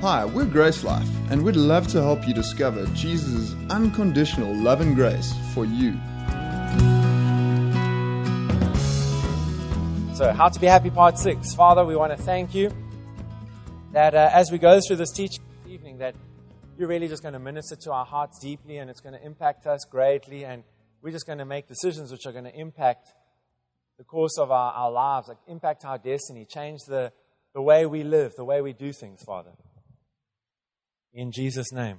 Hi, we're Grace Life, and we'd love to help you discover Jesus' unconditional love and grace for you. So, How to Be Happy Part 6. Father, we want to thank you that as we go through this teaching this evening, that you're really just going to minister to our hearts deeply, and it's going to impact us greatly, and we're just going to make decisions which are going to impact the course of our lives, like impact our destiny, change the way we live, the way we do things, Father. In Jesus' name.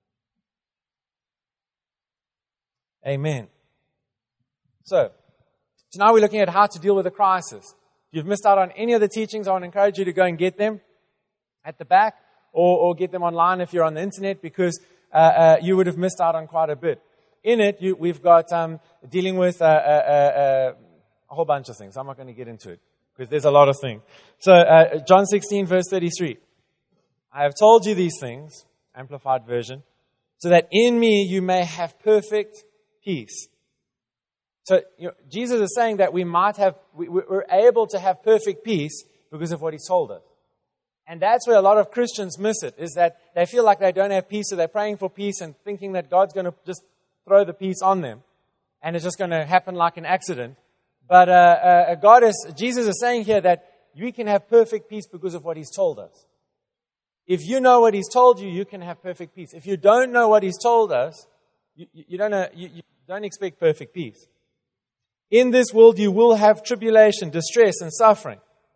Amen. So now we're looking at how to deal with a crisis. If you've missed out on any of the teachings, I want to encourage you to go and get them at the back or get them online if you're on the internet, because you would have missed out on quite a bit. In it, we've got dealing with a whole bunch of things. I'm not going to get into it because there's a lot of things. So John 16, verse 33. I have told you these things, Amplified Version, so that in me you may have perfect peace. So Jesus is saying that we're able to have perfect peace because of what He told us. And that's where a lot of Christians miss it, is that they feel like they don't have peace, so they're praying for peace and thinking that God's going to just throw the peace on them, and it's just going to happen like an accident. But Jesus is saying here that we can have perfect peace because of what He's told us. If you know what He's told you, you can have perfect peace. If you don't know what He's told us, you don't expect perfect peace. In this world you will have tribulation, distress, and suffering.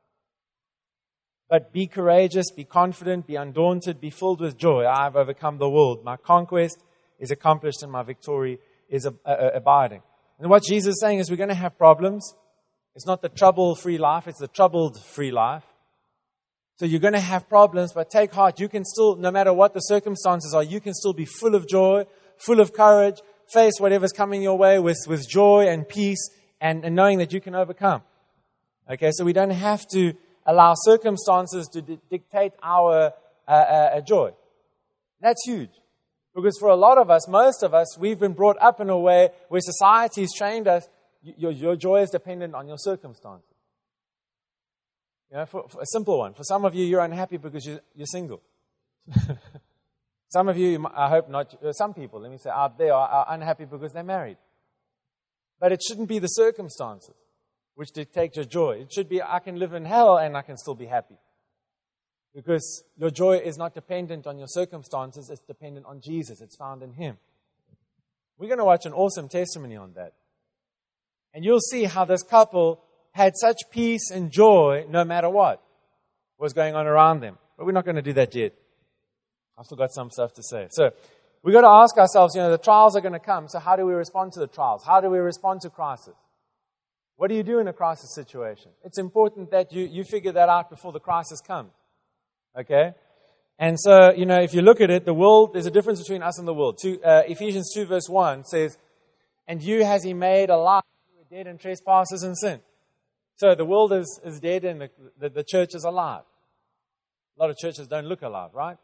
But be courageous, be confident, be undaunted, be filled with joy. I have overcome the world. My conquest is accomplished and my victory is abiding. And what Jesus is saying is we're going to have problems. It's not the trouble-free life, it's the troubled-free life. So you're going to have problems, but take heart. You can still, no matter what the circumstances are, you can still be full of joy, full of courage, face whatever's coming your way with joy and peace and knowing that you can overcome. Okay, so we don't have to allow circumstances to dictate our joy. That's huge. Because for a lot of us, most of us, we've been brought up in a way where society's trained us, your joy is dependent on your circumstances. You know, for a simple one. For some of you, you're unhappy because you're single. Some of you, I hope not, some people, let me say, out there are unhappy because they're married. But it shouldn't be the circumstances which dictate your joy. It should be, I can live in hell and I can still be happy. Because your joy is not dependent on your circumstances, it's dependent on Jesus. It's found in Him. We're going to watch an awesome testimony on that. And you'll see how this couple had such peace and joy no matter what was going on around them. But we're not going to do that yet. I've still got some stuff to say. So we've got to ask ourselves, the trials are going to come, so how do we respond to the trials? How do we respond to crisis? What do you do in a crisis situation? It's important that you figure that out before the crisis comes. Okay? And so, if you look at it, the world, there's a difference between us and the world. Ephesians 2 verse 1 says, and you has He made alive who were dead in trespasses and sin. So the world is dead and the church is alive. A lot of churches don't look alive, right?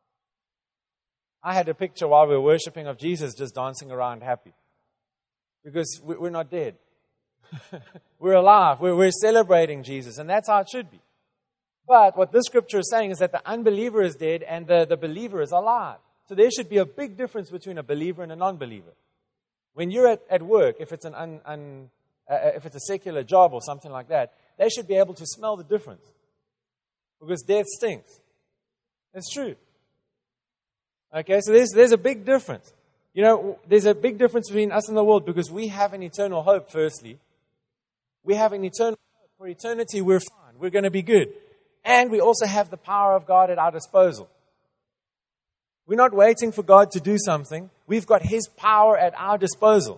I had a picture while we were worshiping of Jesus just dancing around happy. Because we're not dead. We're alive. We're celebrating Jesus, and that's how it should be. But what this scripture is saying is that the unbeliever is dead and the believer is alive. So there should be a big difference between a believer and a non-believer. When you're at work, if it's if it's a secular job or something like that, they should be able to smell the difference. Because death stinks. It's true. Okay, so there's a big difference. There's a big difference between us and the world because we have an eternal hope, firstly. We have an eternal hope. For eternity, we're fine. We're going to be good. And we also have the power of God at our disposal. We're not waiting for God to do something. We've got His power at our disposal.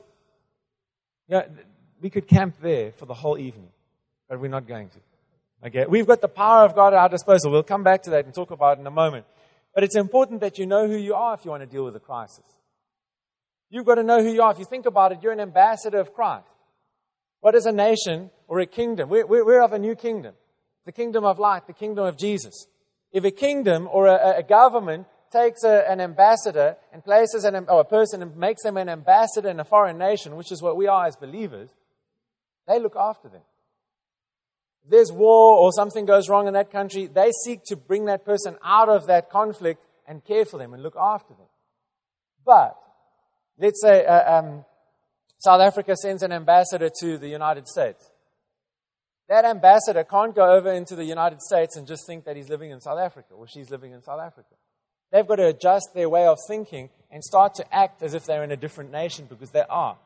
We could camp there for the whole evening, but we're not going to. Okay, we've got the power of God at our disposal. We'll come back to that and talk about it in a moment. But it's important that you know who you are if you want to deal with a crisis. You've got to know who you are. If you think about it, you're an ambassador of Christ. What is a nation or a kingdom? We're of a new kingdom. The kingdom of light, the kingdom of Jesus. If a kingdom or a government takes an ambassador and places a person and makes them an ambassador in a foreign nation, which is what we are as believers, they look after them. If there's war or something goes wrong in that country, they seek to bring that person out of that conflict and care for them and look after them. But let's say South Africa sends an ambassador to the United States. That ambassador can't go over into the United States and just think that he's living in South Africa or she's living in South Africa. They've got to adjust their way of thinking and start to act as if they're in a different nation, because they are.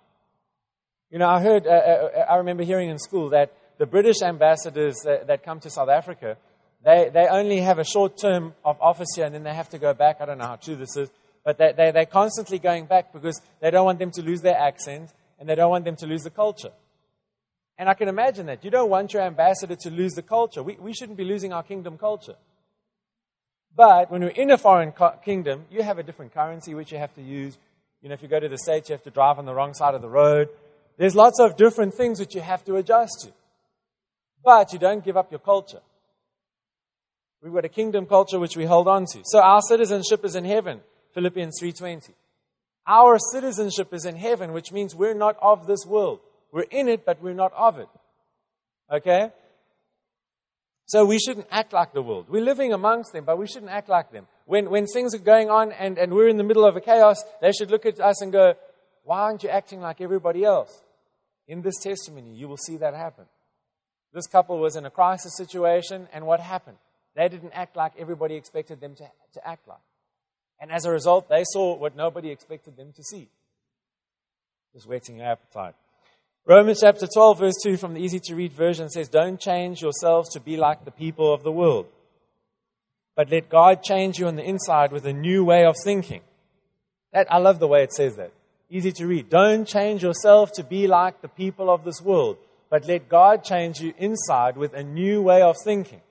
I remember hearing in school that the British ambassadors that come to South Africa, they only have a short term of office here and then they have to go back. I don't know how true this is, but they're constantly going back because they don't want them to lose their accent and they don't want them to lose the culture. And I can imagine that. You don't want your ambassador to lose the culture. We shouldn't be losing our kingdom culture. But when we're in a foreign kingdom, you have a different currency which you have to use. If you go to the States, you have to drive on the wrong side of the road. There's lots of different things which you have to adjust to. But you don't give up your culture. We've got a kingdom culture which we hold on to. So our citizenship is in heaven, Philippians 3:20. Our citizenship is in heaven, which means we're not of this world. We're in it, but we're not of it. Okay? So we shouldn't act like the world. We're living amongst them, but we shouldn't act like them. When things are going on and we're in the middle of a chaos, they should look at us and go, why aren't you acting like everybody else? In this testimony, you will see that happen. This couple was in a crisis situation, and what happened? They didn't act like everybody expected them to act like. And as a result, they saw what nobody expected them to see. Just whetting your appetite. Romans chapter 12, verse 2 from the easy-to-read version says, don't change yourselves to be like the people of the world, but let God change you on the inside with a new way of thinking. I love the way it says that. Easy to read. Don't change yourself to be like the people of this world, but let God change you inside with a new way of thinking.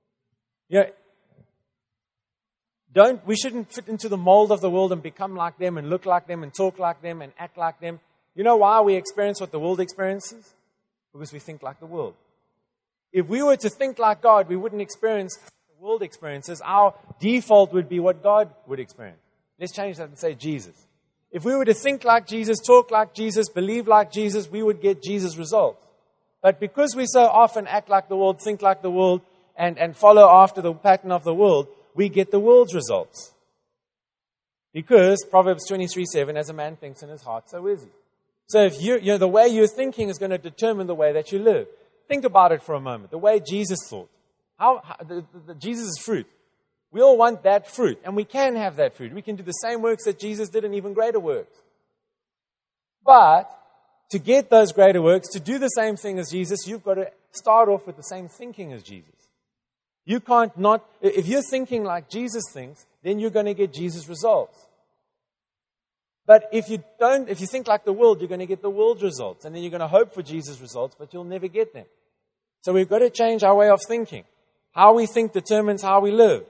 We shouldn't fit into the mold of the world and become like them and look like them and talk like them and act like them. You know why we experience what the world experiences? Because we think like the world. If we were to think like God, we wouldn't experience what the world experiences. Our default would be what God would experience. Let's change that and say Jesus. If we were to think like Jesus, talk like Jesus, believe like Jesus, we would get Jesus' results. But because we so often act like the world, think like the world, and follow after the pattern of the world, we get the world's results. Because Proverbs 23:7, as a man thinks in his heart, so is he. So if the way you're thinking is going to determine the way that you live. Think about it for a moment. The way Jesus thought. Jesus' fruit. We all want that fruit, and we can have that fruit. We can do the same works that Jesus did and even greater works. But to get those greater works, to do the same thing as Jesus, you've got to start off with the same thinking as Jesus. You can't not, if you're thinking like Jesus thinks, then you're going to get Jesus' results. But if you think like the world, you're going to get the world's results. And then you're going to hope for Jesus' results, but you'll never get them. So we've got to change our way of thinking. How we think determines how we live.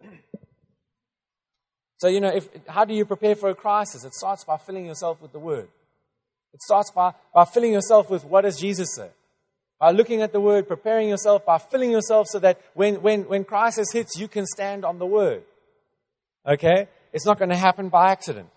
So, how do you prepare for a crisis? It starts by filling yourself with the Word. It starts by filling yourself with what does Jesus say? By looking at the Word, preparing yourself, by filling yourself so that when crisis hits, you can stand on the Word. Okay? It's not going to happen by accident.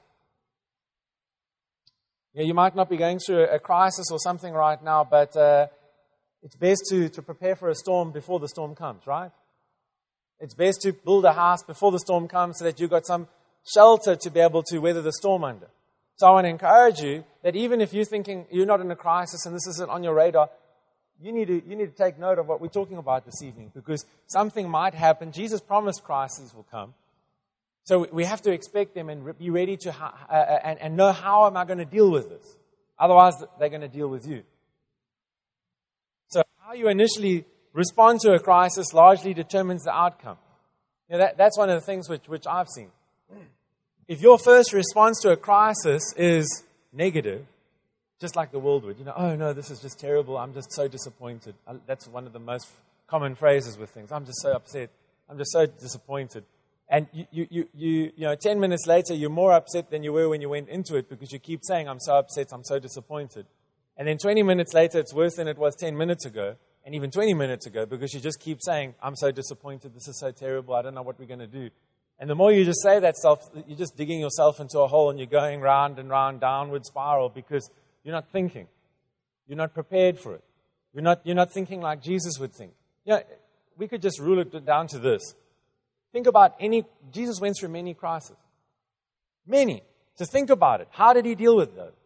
You might not be going through a crisis or something right now, but it's best to prepare for a storm before the storm comes, right? It's best to build a house before the storm comes so that you've got some shelter to be able to weather the storm under. So I want to encourage you that even if you're thinking you're not in a crisis and this isn't on your radar, you need to take note of what we're talking about this evening, because something might happen. Jesus promised crises will come. So we have to expect them and be ready to and know, how am I going to deal with this? Otherwise, they're going to deal with you. So how you initially respond to a crisis largely determines the outcome. That's one of the things which I've seen. If your first response to a crisis is negative, just like the world would, oh no, this is just terrible, I'm just so disappointed. That's one of the most common phrases with things. I'm just so upset. I'm just so disappointed. And you 10 minutes later, you're more upset than you were when you went into it, because you keep saying, I'm so upset, I'm so disappointed. And then 20 minutes later, it's worse than it was 10 minutes ago, and even 20 minutes ago, because you just keep saying, I'm so disappointed, this is so terrible, I don't know what we're going to do. And the more you just say that stuff, you're just digging yourself into a hole, and you're going round and round, downward spiral, because you're not thinking. You're not prepared for it. You're not thinking like Jesus would think. We could just rule it down to this. Think about Jesus went through many crises. Many. So think about it. How did he deal with those?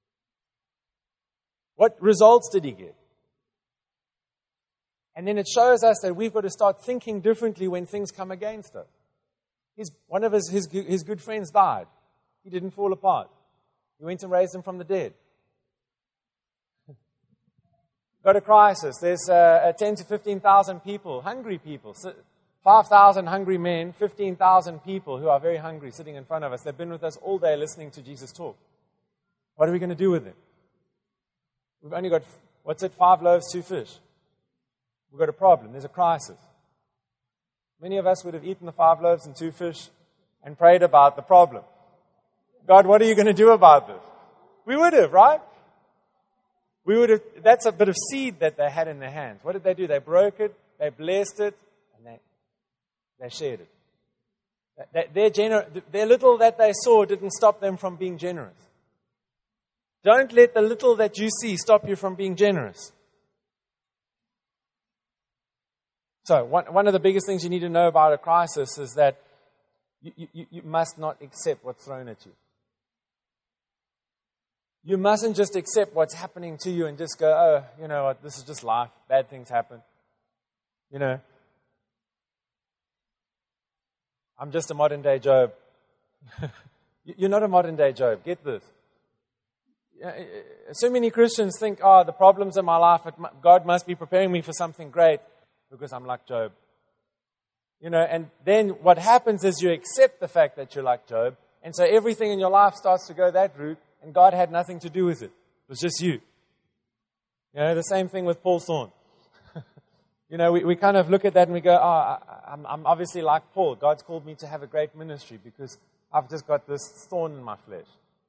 What results did he get? And then it shows us that we've got to start thinking differently when things come against us. One of his good friends died. He didn't fall apart. He went and raised him from the dead. Got a crisis. There's 10 to 15,000 people, hungry people. 5,000 hungry men, 15,000 people who are very hungry sitting in front of us. They've been with us all day listening to Jesus talk. What are we going to do with them? We've only got, 5 loaves, 2 fish. We've got a problem. There's a crisis. Many of us would have eaten the 5 loaves and 2 fish and prayed about the problem. God, what are you going to do about this? We would have, right? We would have. That's a bit of seed that they had in their hands. What did they do? They broke it, they blessed it, and they shared it. Their little that they saw didn't stop them from being generous. Don't let the little that you see stop you from being generous. So one of the biggest things you need to know about a crisis is that you must not accept what's thrown at you. You mustn't just accept what's happening to you and just go, oh, you know what, this is just life. Bad things happen. You know, I'm just a modern day Job. You're not a modern day Job. Get this. So many Christians think, the problems in my life, God must be preparing me for something great because I'm like Job. You know, and then what happens is you accept the fact that you're like Job, and so everything in your life starts to go that route, and God had nothing to do with it. It was just you. You know, the same thing with Paul Thorne. You know, we kind of look at that and we go, I'm obviously like Paul. God's called me to have a great ministry because I've just got this thorn in my flesh.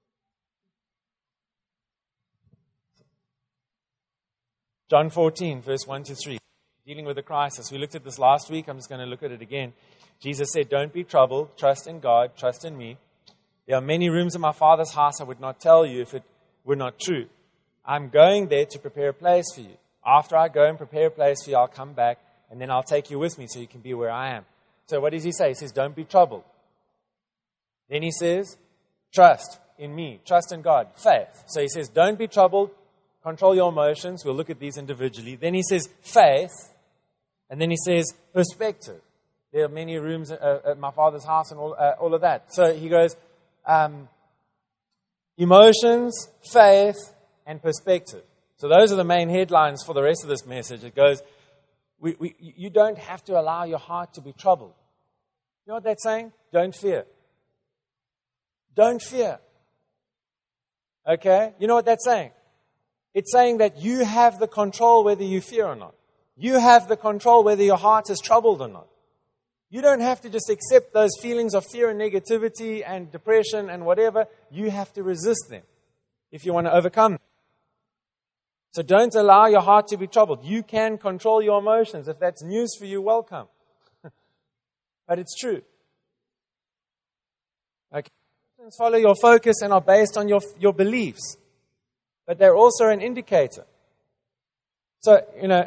John 14, verse 1 to 3. Dealing with a crisis. We looked at this last week. I'm just going to look at it again. Jesus said, don't be troubled. Trust in God. Trust in me. There are many rooms in my Father's house I would not tell you if it were not true. I'm going there to prepare a place for you. After I go and prepare a place for you, I'll come back, and then I'll take you with me so you can be where I am. So what does he say? He says, don't be troubled. Then he says, trust in me. Trust in God. Faith. So he says, don't be troubled. Control your emotions. We'll look at these individually. Then he says, faith. And then he says, perspective. There are many rooms at my Father's house and all of that. So he goes, emotions, faith, and perspective. So those are the main headlines for the rest of this message. It goes, you don't have to allow your heart to be troubled. You know what that's saying? Don't fear. Don't fear. Okay? You know what that's saying? It's saying that you have the control whether you fear or not. You have the control whether your heart is troubled or not. You don't have to just accept those feelings of fear and negativity and depression and whatever. You have to resist them if you want to overcome them. So don't allow your heart to be troubled. You can control your emotions. If that's news for you, welcome. But it's true. Okay. Follow your focus and are based on your beliefs. But they're also an indicator. So, you know,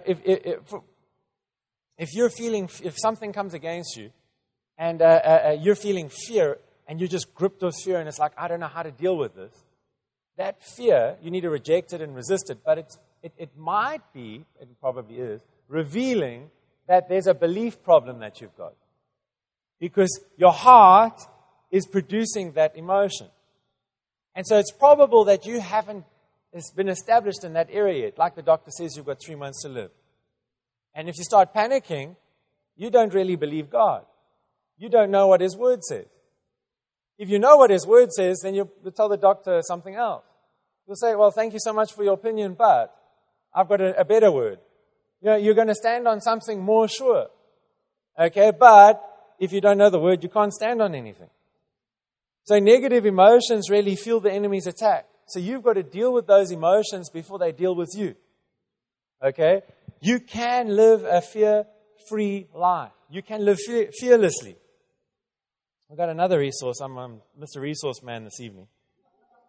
if something comes against you and you're feeling fear and you're just gripped with fear and it's like, I don't know how to deal with this, that fear, you need to reject it and resist it. But it might be, it probably is, revealing that there's a belief problem that you've got. Because your heart is producing that emotion. And so it's probable that you haven't been established in that area yet. Like the doctor says, you've got 3 months to live. And if you start panicking, you don't really believe God. You don't know what His Word says. If you know what His Word says, then you'll tell the doctor something else. You'll say, well, thank you so much for your opinion, but I've got a better word. You know, you're going to stand on something more sure. Okay, but if you don't know the Word, you can't stand on anything. So negative emotions really fuel the enemy's attack. So you've got to deal with those emotions before they deal with you. Okay? You can live a fear-free life. You can live fearlessly. I've got another resource. I'm Mr. Resource Man this evening.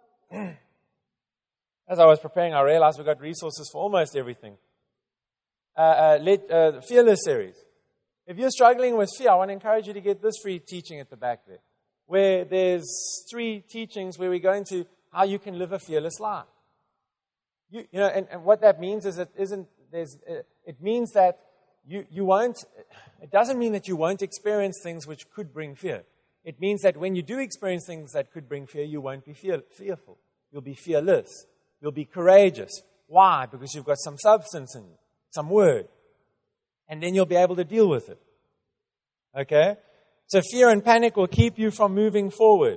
As I was preparing, I realized we've got resources for almost everything. Fearless series. If you're struggling with fear, I want to encourage you to get this free teaching at the back there, where there's 3 teachings where we go into how you can live a fearless life. You know, and what that means is it means that you won't, it doesn't mean that you won't experience things which could bring fear. It means that when you do experience things that could bring fear, you won't be fearful. You'll be fearless. You'll be courageous. Why? Because you've got some substance in you, some word. And then you'll be able to deal with it. Okay? So fear and panic will keep you from moving forward.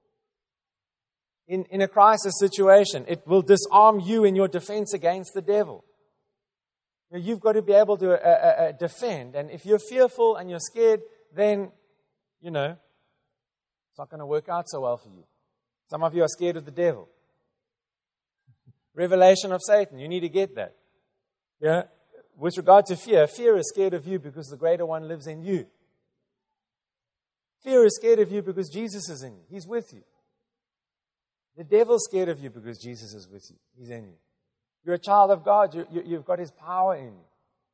In a crisis situation, it will disarm you in your defense against the devil. You've got to be able to defend. And if you're fearful and you're scared, then, you know, it's not going to work out so well for you. Some of you are scared of the devil. Revelation of Satan, you need to get that. Yeah? With regard to fear, fear is scared of you because the greater one lives in you. Fear is scared of you because Jesus is in you. He's with you. The devil's scared of you because Jesus is with you. He's in you. You're a child of God. You've got His power in you.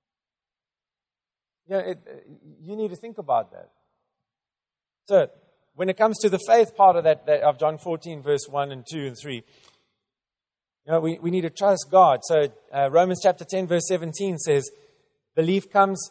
You know, you need to think about that. So, when it comes to the faith part of that of John 14, verse 1 and 2 and 3, you know, we need to trust God. So, Romans chapter 10, verse 17 says, belief cometh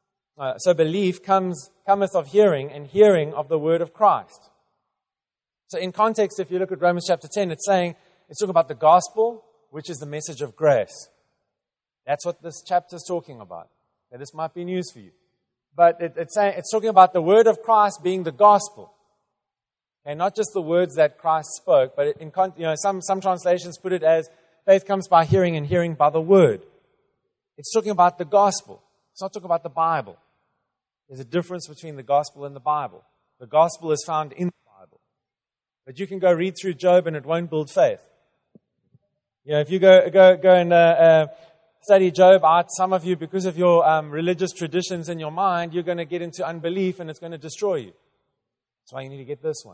of hearing, and hearing of the word of Christ. So in context, if you look at Romans chapter 10, it's talking about the gospel, which is the message of grace. That's what this chapter is talking about. Now, this might be news for you. But it's talking about the word of Christ being the gospel. And not just the words that Christ spoke, but some translations put it as faith comes by hearing, and hearing by the word. It's talking about the gospel. It's not talking about the Bible. There's a difference between the gospel and the Bible. The gospel is found in the Bible. But you can go read through Job and it won't build faith. You know, if you go and study Job out, some of you, because of your religious traditions in your mind, you're going to get into unbelief and it's going to destroy you. That's why you need to get this one.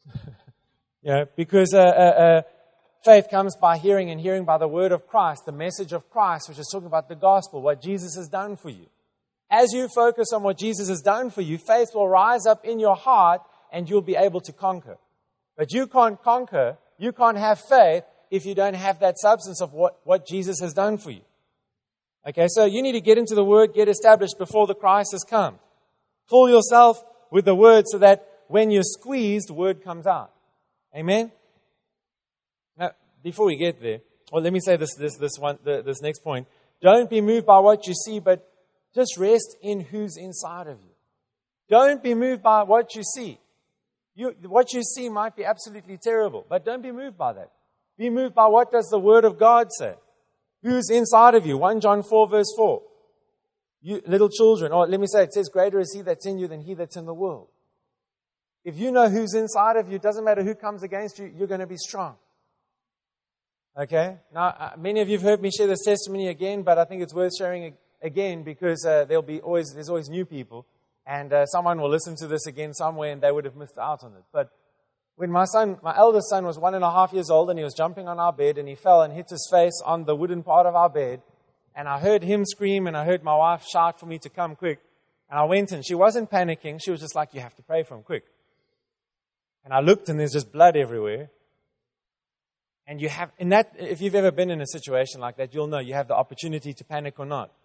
You know, because faith comes by hearing, and hearing by the word of Christ, the message of Christ, which is talking about the gospel, what Jesus has done for you. As you focus on what Jesus has done for you, faith will rise up in your heart and you'll be able to conquer. But you can't conquer, you can't have faith if you don't have that substance of what Jesus has done for you. Okay, so you need to get into the Word, get established before the crisis comes. Fill yourself with the Word so that when you're squeezed, the Word comes out. Amen? Now, before we get there, well, let me say this next point. Don't be moved by what you see, but just rest in who's inside of you. Don't be moved by what you see. What you see might be absolutely terrible, but don't be moved by that. Be moved by what does the Word of God say. Who's inside of you? 1 John 4 verse 4. You little children, or let me say, it says, greater is He that's in you than he that's in the world. If you know who's inside of you, it doesn't matter who comes against you, you're going to be strong. Okay? Now, many of you have heard me share this testimony again, but I think it's worth sharing again because there's always new people. And someone will listen to this again somewhere and they would have missed out on it. But when my eldest son was 1.5 years old and he was jumping on our bed and he fell and hit his face on the wooden part of our bed. And I heard him scream and I heard my wife shout for me to come quick. And I went and she wasn't panicking. She was just like, you have to pray for him quick. And I looked and there's just blood everywhere. And if you've ever been in a situation like that, you'll know you have the opportunity to panic or not.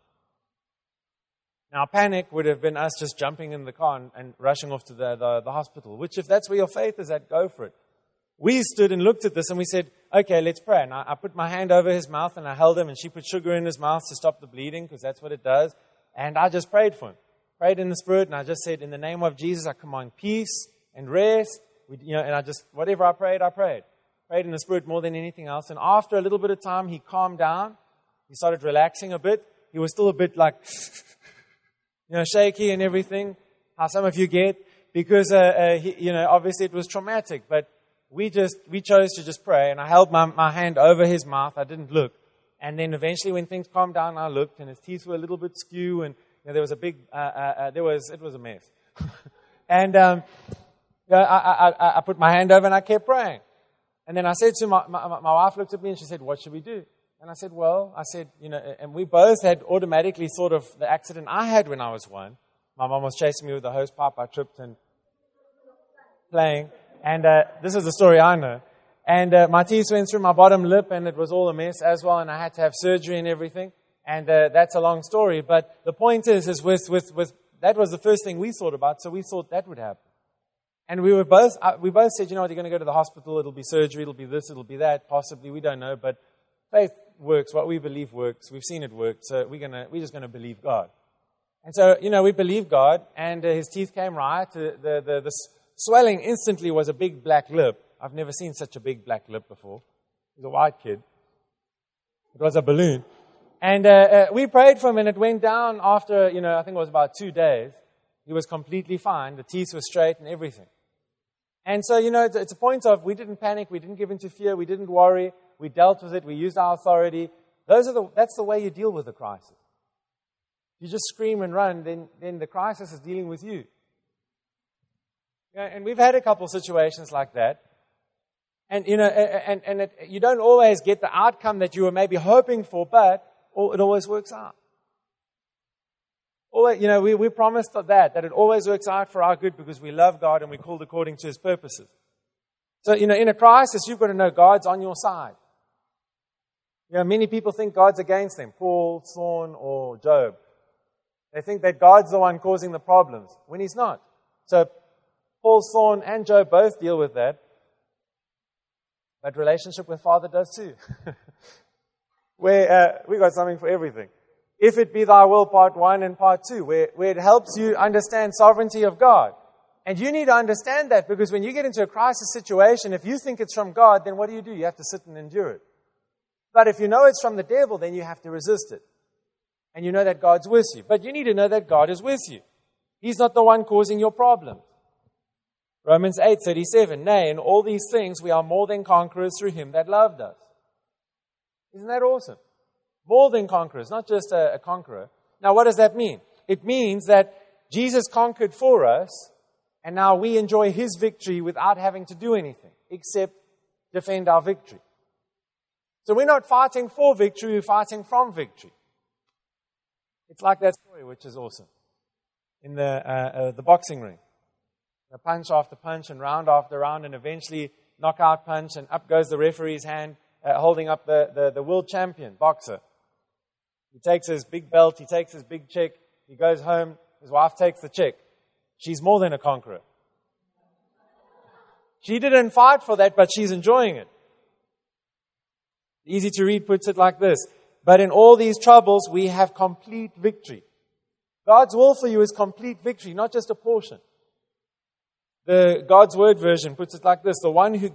Now, panic would have been us just jumping in the car and rushing off to the hospital, which if that's where your faith is at, go for it. We stood and looked at this and we said, okay, let's pray. And I put my hand over his mouth and I held him and she put sugar in his mouth to stop the bleeding because that's what it does. And I just prayed for him. Prayed in the Spirit and I just said, in the name of Jesus, I command peace and rest. And I just, whatever I prayed. Prayed in the Spirit more than anything else. And after a little bit of time, he calmed down. He started relaxing a bit. He was still a bit like... shaky and everything, how some of you get, because, obviously it was traumatic, but we chose to just pray, and I held my hand over his mouth, I didn't look, and then eventually when things calmed down, I looked, and his teeth were a little bit skew, and there was a big, it was a mess. And, I put my hand over and I kept praying. And then I said to my wife looked at me and she said, what should we do? And I said, well, and we both had automatically thought of the accident I had when I was 1. My mom was chasing me with a hose pipe. I tripped and playing. And this is the story I know. And my teeth went through my bottom lip, and it was all a mess as well, and I had to have surgery and everything. And that's a long story. But the point is with that was the first thing we thought about, so we thought that would happen. And we both said, you're going to go to the hospital, it'll be surgery, it'll be this, it'll be that, possibly, we don't know. But faith works, what we believe works. We've seen it work, so we're just going to believe God. And so, we believed God, and his teeth came right. The swelling instantly was a big black lip. I've never seen such a big black lip before. He was a white kid. It was a balloon. And we prayed for him, and it went down after, I think it was about 2 days. He was completely fine. The teeth were straight and everything. And so, it's a point of we didn't panic, we didn't give into fear, we didn't worry, we dealt with it, we used our authority. That's the way you deal with the crisis. You just scream and run, then the crisis is dealing with you. And we've had a couple of situations like that. And, you don't always get the outcome that you were maybe hoping for, but it always works out. We promised that it always works out for our good because we love God and we're called according to His purposes. So, in a crisis, you've got to know God's on your side. Many people think God's against them, Paul, Thorn, or Job. They think that God's the one causing the problems, when He's not. So, Paul, Thorn, and Job both deal with that. But relationship with Father does too. Where we got something for everything. If it be thy will, part 1 and part 2, where it helps you understand sovereignty of God. And you need to understand that because when you get into a crisis situation, if you think it's from God, then what do? You have to sit and endure it. But if you know it's from the devil, then you have to resist it. And you know that God's with you. But you need to know that God is with you. He's not the one causing your problems. Romans 8:37, nay, in all these things we are more than conquerors through Him that loved us. Isn't that awesome? More than conquerors, not just a conqueror. Now, what does that mean? It means that Jesus conquered for us, and now we enjoy His victory without having to do anything, except defend our victory. So we're not fighting for victory, we're fighting from victory. It's like that story, which is awesome, in the boxing ring. The punch after punch and round after round, and eventually knockout punch, and up goes the referee's hand, holding up the world champion boxer. He takes his big belt, he takes his big check, he goes home, his wife takes the check. She's more than a conqueror. She didn't fight for that, but she's enjoying it. Easy to read puts it like this. But in all these troubles, we have complete victory. God's will for you is complete victory, not just a portion. The God's Word version puts it like this. The one who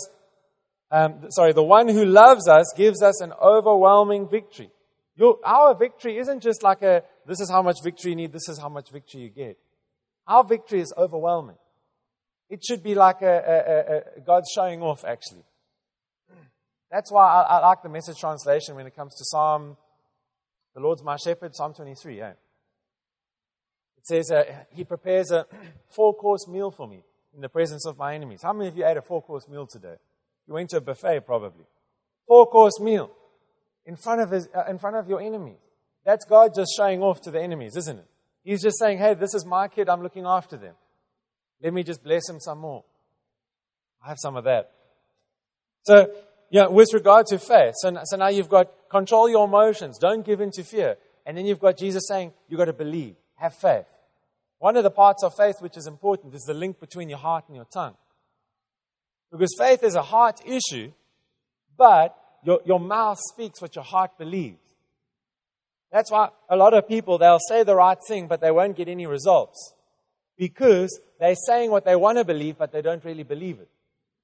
loves us gives us an overwhelming victory. Our victory isn't just like this is how much victory you need, this is how much victory you get. Our victory is overwhelming. It should be like God's showing off, actually. That's why I like the Message translation when it comes to Psalm, the Lord's my shepherd, Psalm 23. Yeah. It says, He prepares a 4-course meal for me in the presence of my enemies. How many of you ate a 4-course meal today? You went to a buffet, probably. 4-course meal in front of your enemies. That's God just showing off to the enemies, isn't it? He's just saying, hey, this is my kid, I'm looking after them. Let me just bless him some more. I have some of that. So, with regard to faith, so now you've got control your emotions, don't give in to fear. And then you've got Jesus saying, you've got to believe, have faith. One of the parts of faith which is important is the link between your heart and your tongue. Because faith is a heart issue, but your mouth speaks what your heart believes. That's why a lot of people, they'll say the right thing, but they won't get any results. Because they're saying what they want to believe, but they don't really believe it.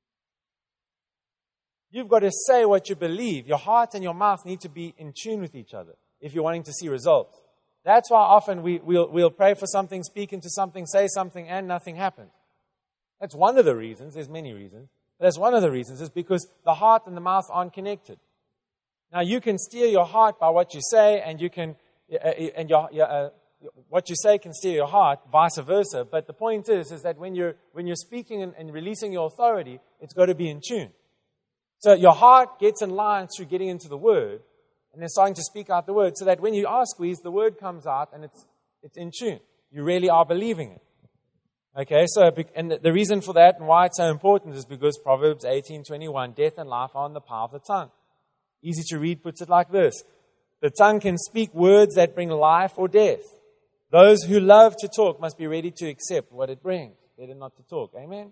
You've got to say what you believe. Your heart and your mouth need to be in tune with each other if you're wanting to see results. That's why often we'll pray for something, speak into something, say something, and nothing happens. That's one of the reasons. There's many reasons. But that's one of the reasons is because the heart and the mouth aren't connected. Now, you can steer your heart by what you say, and you can, what you say can steer your heart, vice versa. But the point is that when you're speaking and releasing your authority, it's got to be in tune. So your heart gets in line through getting into the Word, and then starting to speak out the word, so that when you are squeezed, the word comes out and it's in tune. You really are believing it. Okay, so, and the reason for that and why it's so important is because Proverbs 18:21, death and life are in the power of the tongue. Easy to read puts it like this. The tongue can speak words that bring life or death. Those who love to talk must be ready to accept what it brings. Better not to talk. Amen?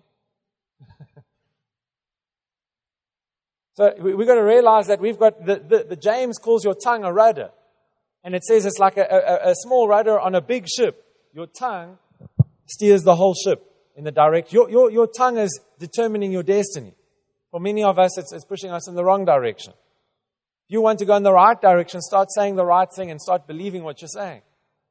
So we've got to realize that we've got, the James calls your tongue a rudder. And it says it's like a small rudder on a big ship. Your tongue steers the whole ship in the direction. Your tongue is determining your destiny. For many of us, it's pushing us in the wrong direction. If you want to go in the right direction, start saying the right thing and start believing what you're saying.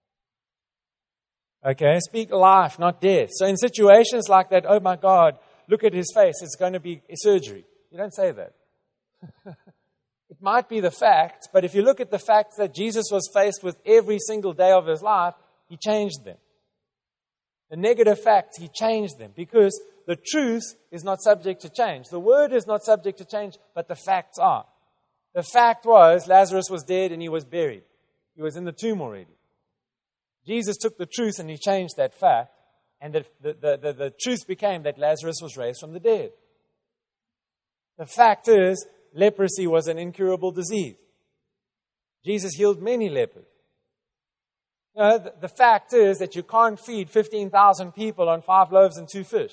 Okay, speak life, not death. So in situations like that, oh my God, look at his face, it's going to be surgery. You don't say that. It might be the facts, but if you look at the facts that Jesus was faced with every single day of his life, he changed them. The negative facts, he changed them because the truth is not subject to change. The word is not subject to change, but the facts are. The fact was Lazarus was dead and he was buried. He was in the tomb already. Jesus took the truth and he changed that fact, and the truth became that Lazarus was raised from the dead. The fact is, leprosy was an incurable disease. Jesus healed many lepers. You know, the fact is that you can't feed 15,000 people on 5 loaves and 2 fish.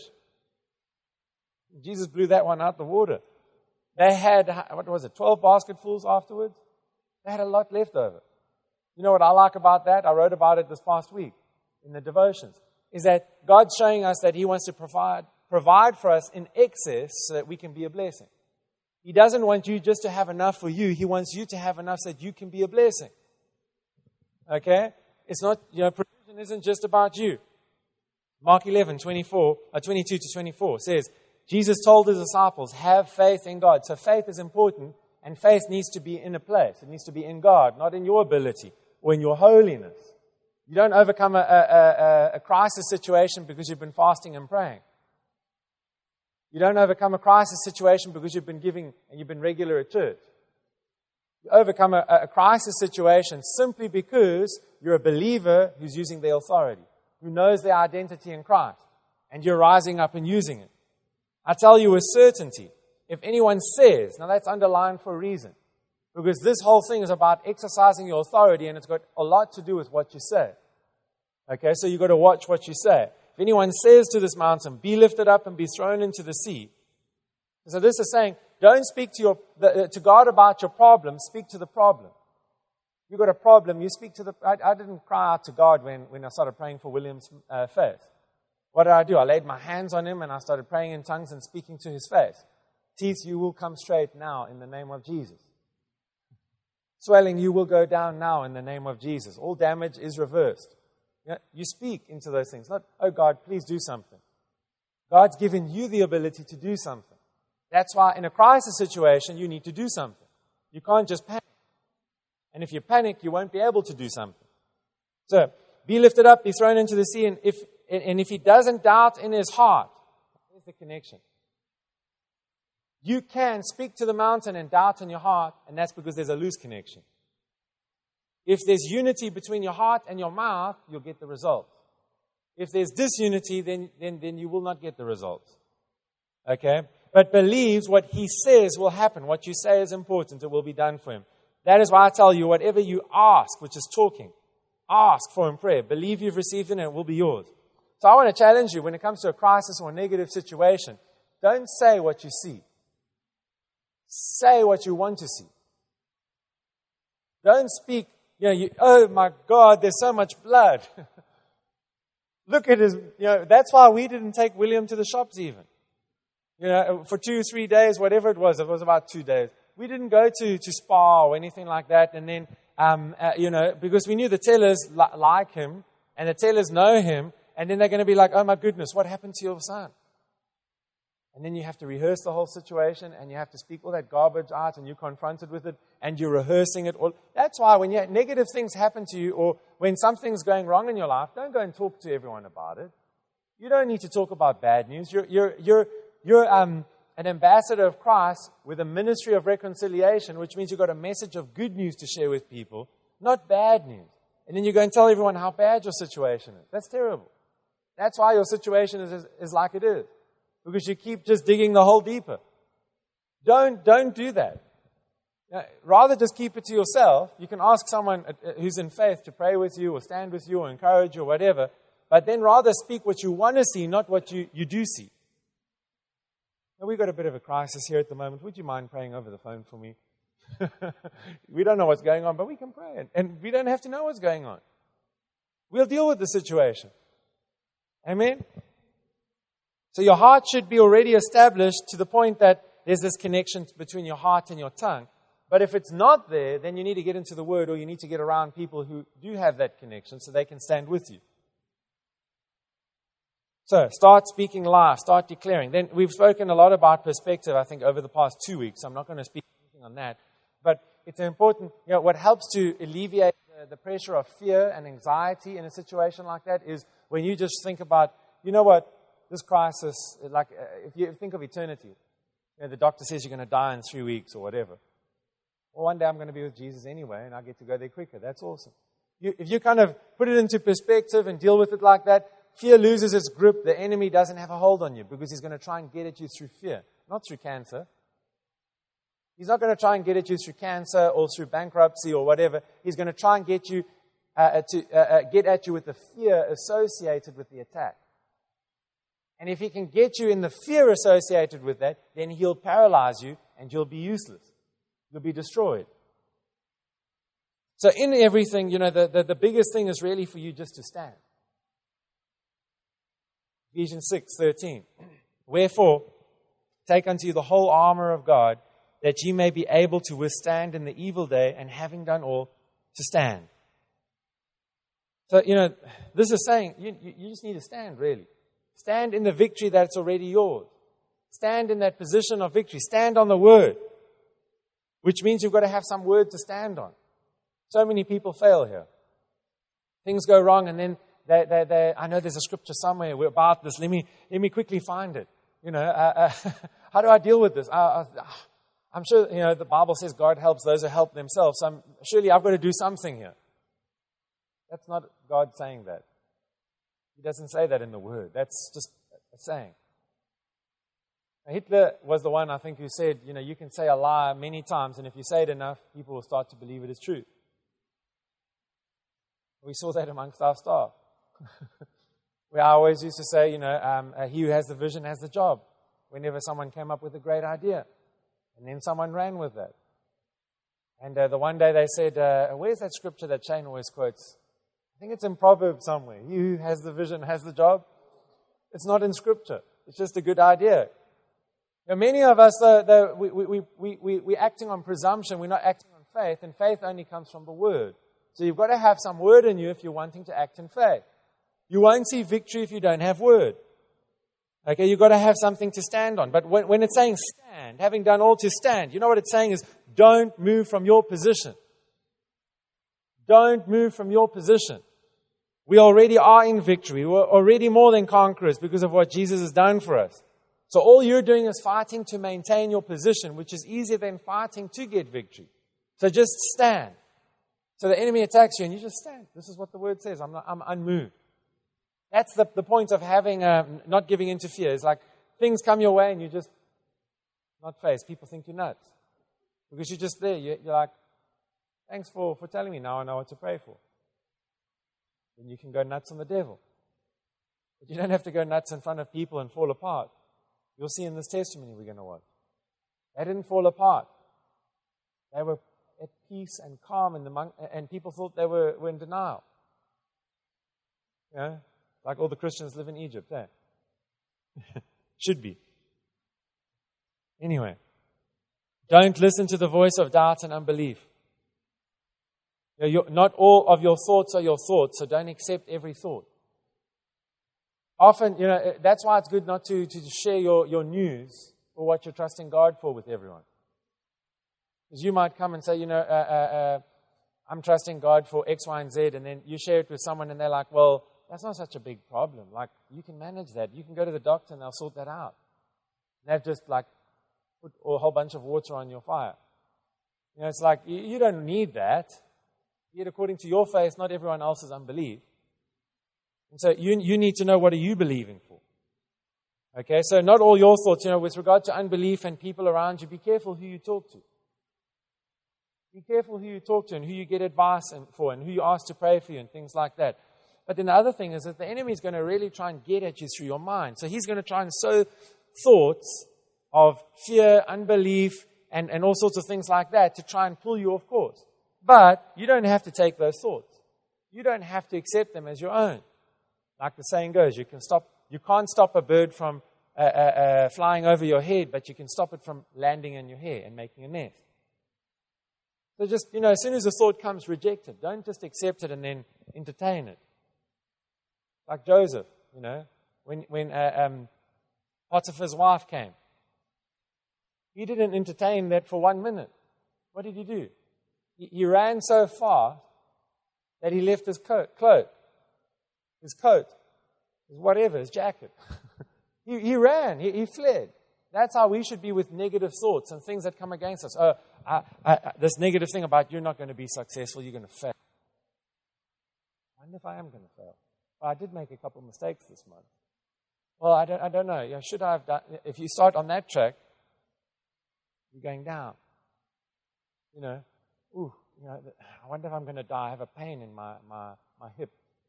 Jesus blew that one out the water. They had, 12 basketfuls afterwards? They had a lot left over. You know what I like about that? I wrote about it this past week in the devotions. Is that God's showing us that He wants to provide for us in excess so that we can be a blessing. He doesn't want you just to have enough for you. He wants you to have enough so that you can be a blessing. Okay? It's not, provision isn't just about you. Mark 11:22-24 says, Jesus told His disciples, have faith in God. So faith is important, and faith needs to be in a place. It needs to be in God, not in your ability or in your holiness. You don't overcome a crisis situation because you've been fasting and praying. You don't overcome a crisis situation because you've been giving and you've been regular at church. You overcome a crisis situation simply because you're a believer who's using their authority, who knows their identity in Christ, and you're rising up and using it. I tell you with certainty, if anyone says, now that's underlined for a reason, because this whole thing is about exercising your authority, and it's got a lot to do with what you say. Okay, so you've got to watch what you say. If anyone says to this mountain, be lifted up and be thrown into the sea. So this is saying, don't speak to God about your problem, speak to the problem. You've got a problem, you speak to the... I didn't cry out to God when I started praying for William's face. What did? I laid my hands on him and I started praying in tongues and speaking to his face. Teeth, you will come straight now in the name of Jesus. Swelling, you will go down now in the name of Jesus. All damage is reversed. You speak into those things. Not, oh God, please do something. God's given you the ability to do something. That's why in a crisis situation, you need to do something. You can't just panic. And if you panic, you won't be able to do something. So, be lifted up, be thrown into the sea, and if he doesn't doubt in his heart, here's the connection. You can speak to the mountain and doubt in your heart, and that's because there's a loose connection. If there's unity between your heart and your mouth, you'll get the results. If there's disunity, then you will not get the results. Okay? But believes what he says will happen. What you say is important. It will be done for him. That is why I tell you, whatever you ask, which is talking, ask for in prayer. Believe you've received it and it will be yours. So I want to challenge you when it comes to a crisis or a negative situation. Don't say what you see. Say what you want to see. Don't speak, oh my God, there's so much blood. Look at his, that's why we didn't take William to the shops even. For 2-3 days, whatever it was about 2 days. We didn't go to Spa or anything like that. And then, because we knew the tellers like him and the tellers know him. And then they're going to be like, oh my goodness, what happened to your son? And then you have to rehearse the whole situation and you have to speak all that garbage out and you're confronted with it and you're rehearsing it all. That's why when negative things happen to you or when something's going wrong in your life, don't go and talk to everyone about it. You don't need to talk about bad news. You're an ambassador of Christ with a ministry of reconciliation, which means you've got a message of good news to share with people, not bad news. And then you go and tell everyone how bad your situation is. That's terrible. That's why your situation is like it is. Because you keep just digging the hole deeper. Don't do that. Rather just keep it to yourself. You can ask someone who's in faith to pray with you or stand with you or encourage you or whatever. But then rather speak what you want to see, not what you do see. Now, we've got a bit of a crisis here at the moment. Would you mind praying over the phone for me? We don't know what's going on, but we can pray. And we don't have to know what's going on. We'll deal with the situation. Amen? So your heart should be already established to the point that there's this connection between your heart and your tongue. But if it's not there, then you need to get into the Word, or you need to get around people who do have that connection so they can stand with you. So, start speaking life, start declaring. Then we've spoken a lot about perspective, I think, over the past 2 weeks. I'm not going to speak anything on that. But it's important, what helps to alleviate the pressure of fear and anxiety in a situation like that is when you just think about, you know what, this crisis, like if you think of eternity, the doctor says you're going to die in 3 weeks or whatever. Well, one day I'm going to be with Jesus anyway, and I get to go there quicker. That's awesome. If you kind of put it into perspective and deal with it like that, fear loses its grip. The enemy doesn't have a hold on you because he's going to try and get at you through fear, not through cancer. He's not going to try and get at you through cancer or through bankruptcy or whatever. He's going to try and get you get at you with the fear associated with the attack. And if he can get you in the fear associated with that, then he'll paralyze you and you'll be useless. You'll be destroyed. So in everything, the biggest thing is really for you just to stand. Ephesians 6:13. Wherefore, take unto you the whole armor of God, that ye may be able to withstand in the evil day, and having done all, to stand. So, this is saying, you just need to stand, really. Stand in the victory that's already yours. Stand in that position of victory. Stand on the Word. Which means you've got to have some Word to stand on. So many people fail here. Things go wrong, and then I know there's a scripture somewhere about this. Let me quickly find it. How do I deal with this? I'm sure, the Bible says God helps those who help themselves. So surely I've got to do something here. That's not God saying that. He doesn't say that in the Word. That's just a saying. Now, Hitler was the one, I think, who said, you can say a lie many times, and if you say it enough, people will start to believe it is true. We saw that amongst our staff. We always used to say, he who has the vision has the job, whenever someone came up with a great idea. And then someone ran with that. And the one day they said, where's that scripture that Shane always quotes? I think it's in Proverbs somewhere. He who has the vision has the job. It's not in Scripture. It's just a good idea. Many of us, we're acting on presumption. We're not acting on faith. And faith only comes from the Word. So you've got to have some Word in you if you're wanting to act in faith. You won't see victory if you don't have Word. Okay, you've got to have something to stand on. But when it's saying stand, having done all to stand, you know what it's saying is don't move from your position. Don't move from your position. We already are in victory. We're already more than conquerors because of what Jesus has done for us. So all you're doing is fighting to maintain your position, which is easier than fighting to get victory. So just stand. So the enemy attacks you and you just stand. This is what the Word says. I'm unmoved. That's the point of having, not giving into fear. It's like things come your way and you just not face. People think you're nuts. Because you're just there. You're like, thanks for telling me. Now I know what to pray for. Then you can go nuts on the devil. But you don't have to go nuts in front of people and fall apart. You'll see in this testimony we're going to watch. They didn't fall apart. They were at peace and calm, and people thought they were in denial. Like all the Christians live in Egypt, eh? Should be. Anyway, don't listen to the voice of doubt and unbelief. Not all of your thoughts are your thoughts, so don't accept every thought. Often, that's why it's good not to share your news or what you're trusting God for with everyone. Because you might come and say, I'm trusting God for X, Y, and Z, and then you share it with someone and they're like, well, that's not such a big problem. Like, you can manage that. You can go to the doctor and they'll sort that out. And they've just put a whole bunch of water on your fire. It's like, you don't need that. Yet according to your faith, not everyone else's unbelief. And so you need to know, what are you believing for? Okay, so not all your thoughts, with regard to unbelief and people around you, be careful who you talk to. Be careful who you talk to and who you get advice for and who you ask to pray for you and things like that. But then the other thing is that the enemy is going to really try and get at you through your mind. So he's going to try and sow thoughts of fear, unbelief, and all sorts of things like that to try and pull you off course. But you don't have to take those thoughts. You don't have to accept them as your own. Like the saying goes, you can't stop a bird from flying over your head, but you can stop it from landing in your hair and making a nest. So just, as soon as a thought comes, reject it. Don't just accept it and then entertain it. Like Joseph, when Potiphar's wife came. He didn't entertain that for 1 minute. What did he do? He ran so far that he left his coat, his whatever, his jacket. He ran, he fled. That's how we should be with negative thoughts and things that come against us. This negative thing about you're not going to be successful, you're going to fail. I wonder if I am going to fail. Well, I did make a couple of mistakes this month. Well, I don't know. Should I have done? If you start on that track, you're going down. I wonder if I'm going to die. I have a pain in my hip.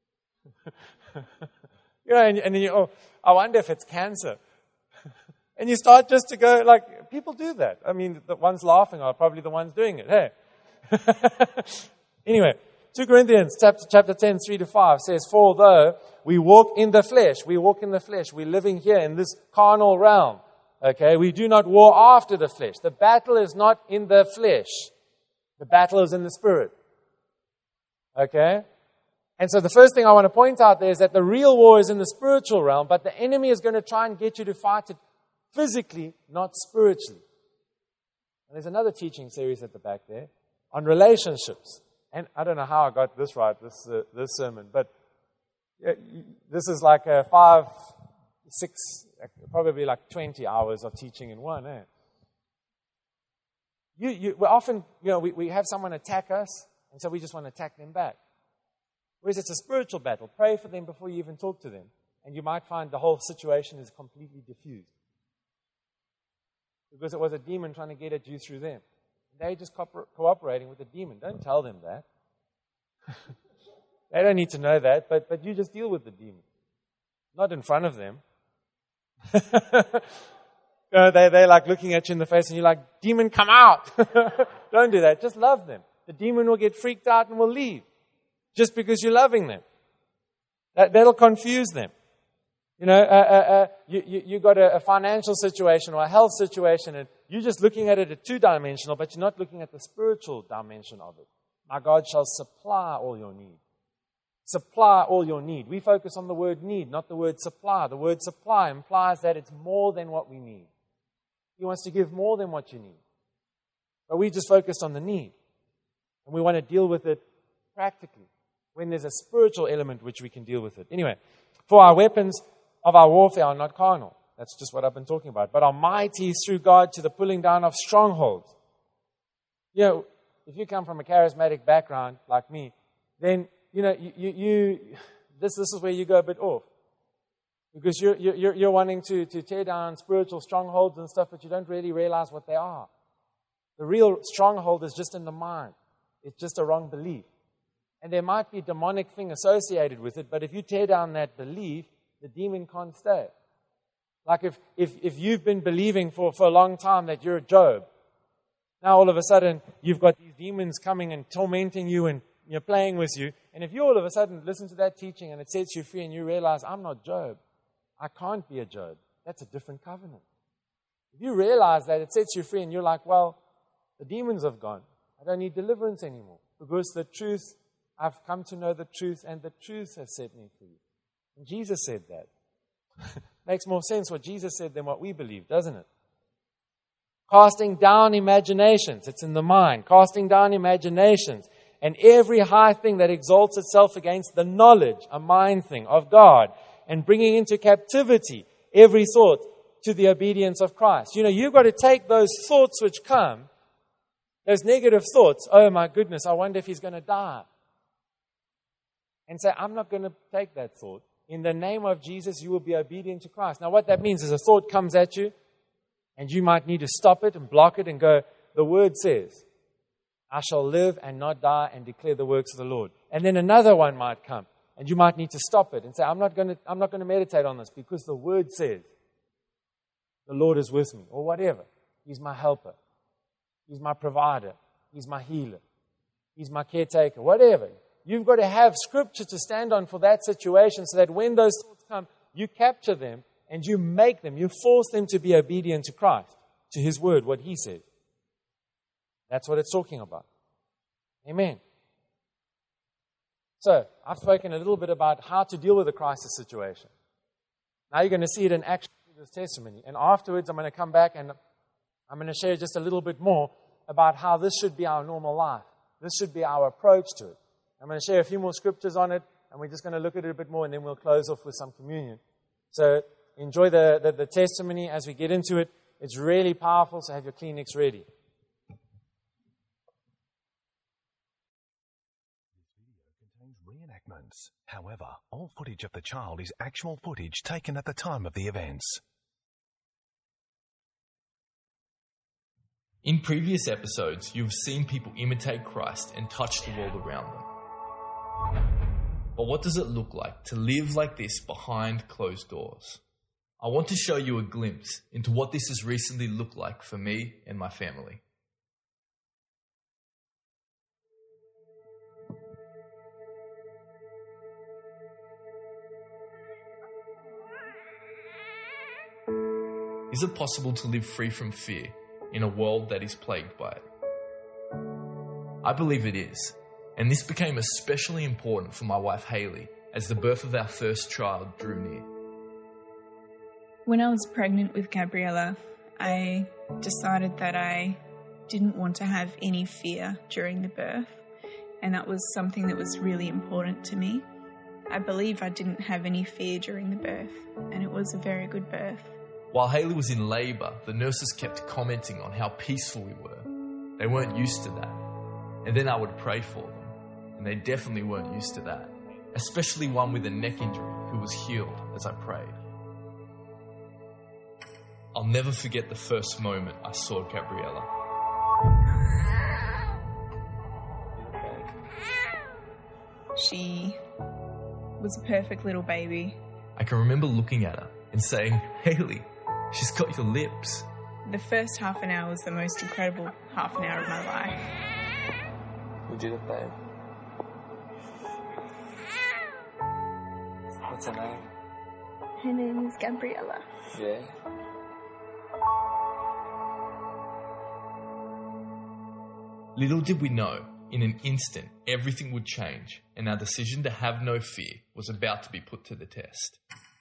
And then I wonder if it's cancer. And you start just to go, like, people do that. I mean, the ones laughing are probably the ones doing it. Hey. Anyway, 2 Corinthians chapter 10, 3-5 says, "For although we walk in the flesh, we're living here in this carnal realm. Okay, we do not war after the flesh. The battle is not in the flesh. The battle is in the spirit." Okay? And so the first thing I want to point out there is that the real war is in the spiritual realm, but the enemy is going to try and get you to fight it physically, not spiritually. And there's another teaching series at the back there on relationships. And I don't know how I got this right, this sermon, but this is like 5, 6, probably like 20 hours of teaching in one. We often, we have someone attack us, and so we just want to attack them back. Whereas it's a spiritual battle. Pray for them before you even talk to them, and you might find the whole situation is completely diffused. Because it was a demon trying to get at you through them. They're just cooperating with the demon. Don't tell them that. They don't need to know that, but you just deal with the demon. Not in front of them. They're like looking at you in the face and you're like, "Demon, come out." Don't do that. Just love them. The demon will get freaked out and will leave. Just because you're loving them. That'll confuse them. You got a financial situation or a health situation, and you're just looking at it at 2-dimensional, but you're not looking at the spiritual dimension of it. My God shall supply all your need. Supply all your need. We focus on the word need, not the word supply. The word supply implies that it's more than what we need. He wants to give more than what you need. But we just focused on the need. And we want to deal with it practically, when there's a spiritual element which we can deal with it. Anyway, for our weapons of our warfare are not carnal. That's just what I've been talking about. But are mighty through God to the pulling down of strongholds. If you come from a charismatic background like me, then, this is where you go a bit off. Because you're wanting to tear down spiritual strongholds and stuff, but you don't really realize what they are. The real stronghold is just in the mind. It's just a wrong belief. And there might be a demonic thing associated with it, but if you tear down that belief, the demon can't stay. Like if you've been believing for a long time that you're Job, now all of a sudden you've got these demons coming and tormenting you and playing with you. And if you all of a sudden listen to that teaching and it sets you free and you realize, I'm not Job. I can't be a Job. That's a different covenant. If you realize that, it sets you free and you're like, well, the demons have gone. I don't need deliverance anymore. Because the truth, I've come to know the truth, and the truth has set me free. And Jesus said that. Makes more sense what Jesus said than what we believe, doesn't it? Casting down imaginations. It's in the mind. Casting down imaginations. And every high thing that exalts itself against the knowledge, a mind thing, of God. And bringing into captivity every thought to the obedience of Christ. You've got to take those thoughts which come, those negative thoughts, oh my goodness, I wonder if he's going to die. And say, I'm not going to take that thought. In the name of Jesus, you will be obedient to Christ. Now what that means is a thought comes at you, and you might need to stop it and block it and go, the word says, I shall live and not die and declare the works of the Lord. And then another one might come, and you might need to stop it and say, I'm not going to meditate on this because the word says, the Lord is with me, or whatever. He's my helper. He's my provider. He's my healer. He's my caretaker, whatever. You've got to have scripture to stand on for that situation so that when those thoughts come, you capture them and you make them, you force them to be obedient to Christ, to His word, what He said. That's what it's talking about. Amen. So, I've spoken a little bit about how to deal with a crisis situation. Now you're going to see it in action through this testimony. And afterwards, I'm going to come back and I'm going to share just a little bit more about how this should be our normal life. This should be our approach to it. I'm going to share a few more scriptures on it, and we're just going to look at it a bit more, and then we'll close off with some communion. So enjoy the testimony as we get into it. It's really powerful, so have your Kleenex ready. Reenactments. However, all footage of the child is actual footage taken at the time of the events. In previous episodes, you've seen people imitate Christ and touch the world around them. But what does it look like to live like this behind closed doors? I want to show you a glimpse into what this has recently looked like for me and my family. Is it possible to live free from fear in a world that is plagued by it? I believe it is, and this became especially important for my wife Hayley as the birth of our first child drew near. When I was pregnant with Gabriella, I decided that I didn't want to have any fear during the birth, and that was something that was really important to me. I believe I didn't have any fear during the birth, and it was a very good birth. While Hayley was in labour, the nurses kept commenting on how peaceful we were. They weren't used to that. And then I would pray for them, and they definitely weren't used to that, especially one with a neck injury who was healed as I prayed. I'll never forget the first moment I saw Gabriella. She was a perfect little baby. I can remember looking at her and saying, Hayley, she's got your lips. The first half an hour was the most incredible half an hour of my life. We did it, babe. What's her name? Her name is Gabriella. Yeah. Little did we know, in an instant, everything would change, and our decision to have no fear was about to be put to the test.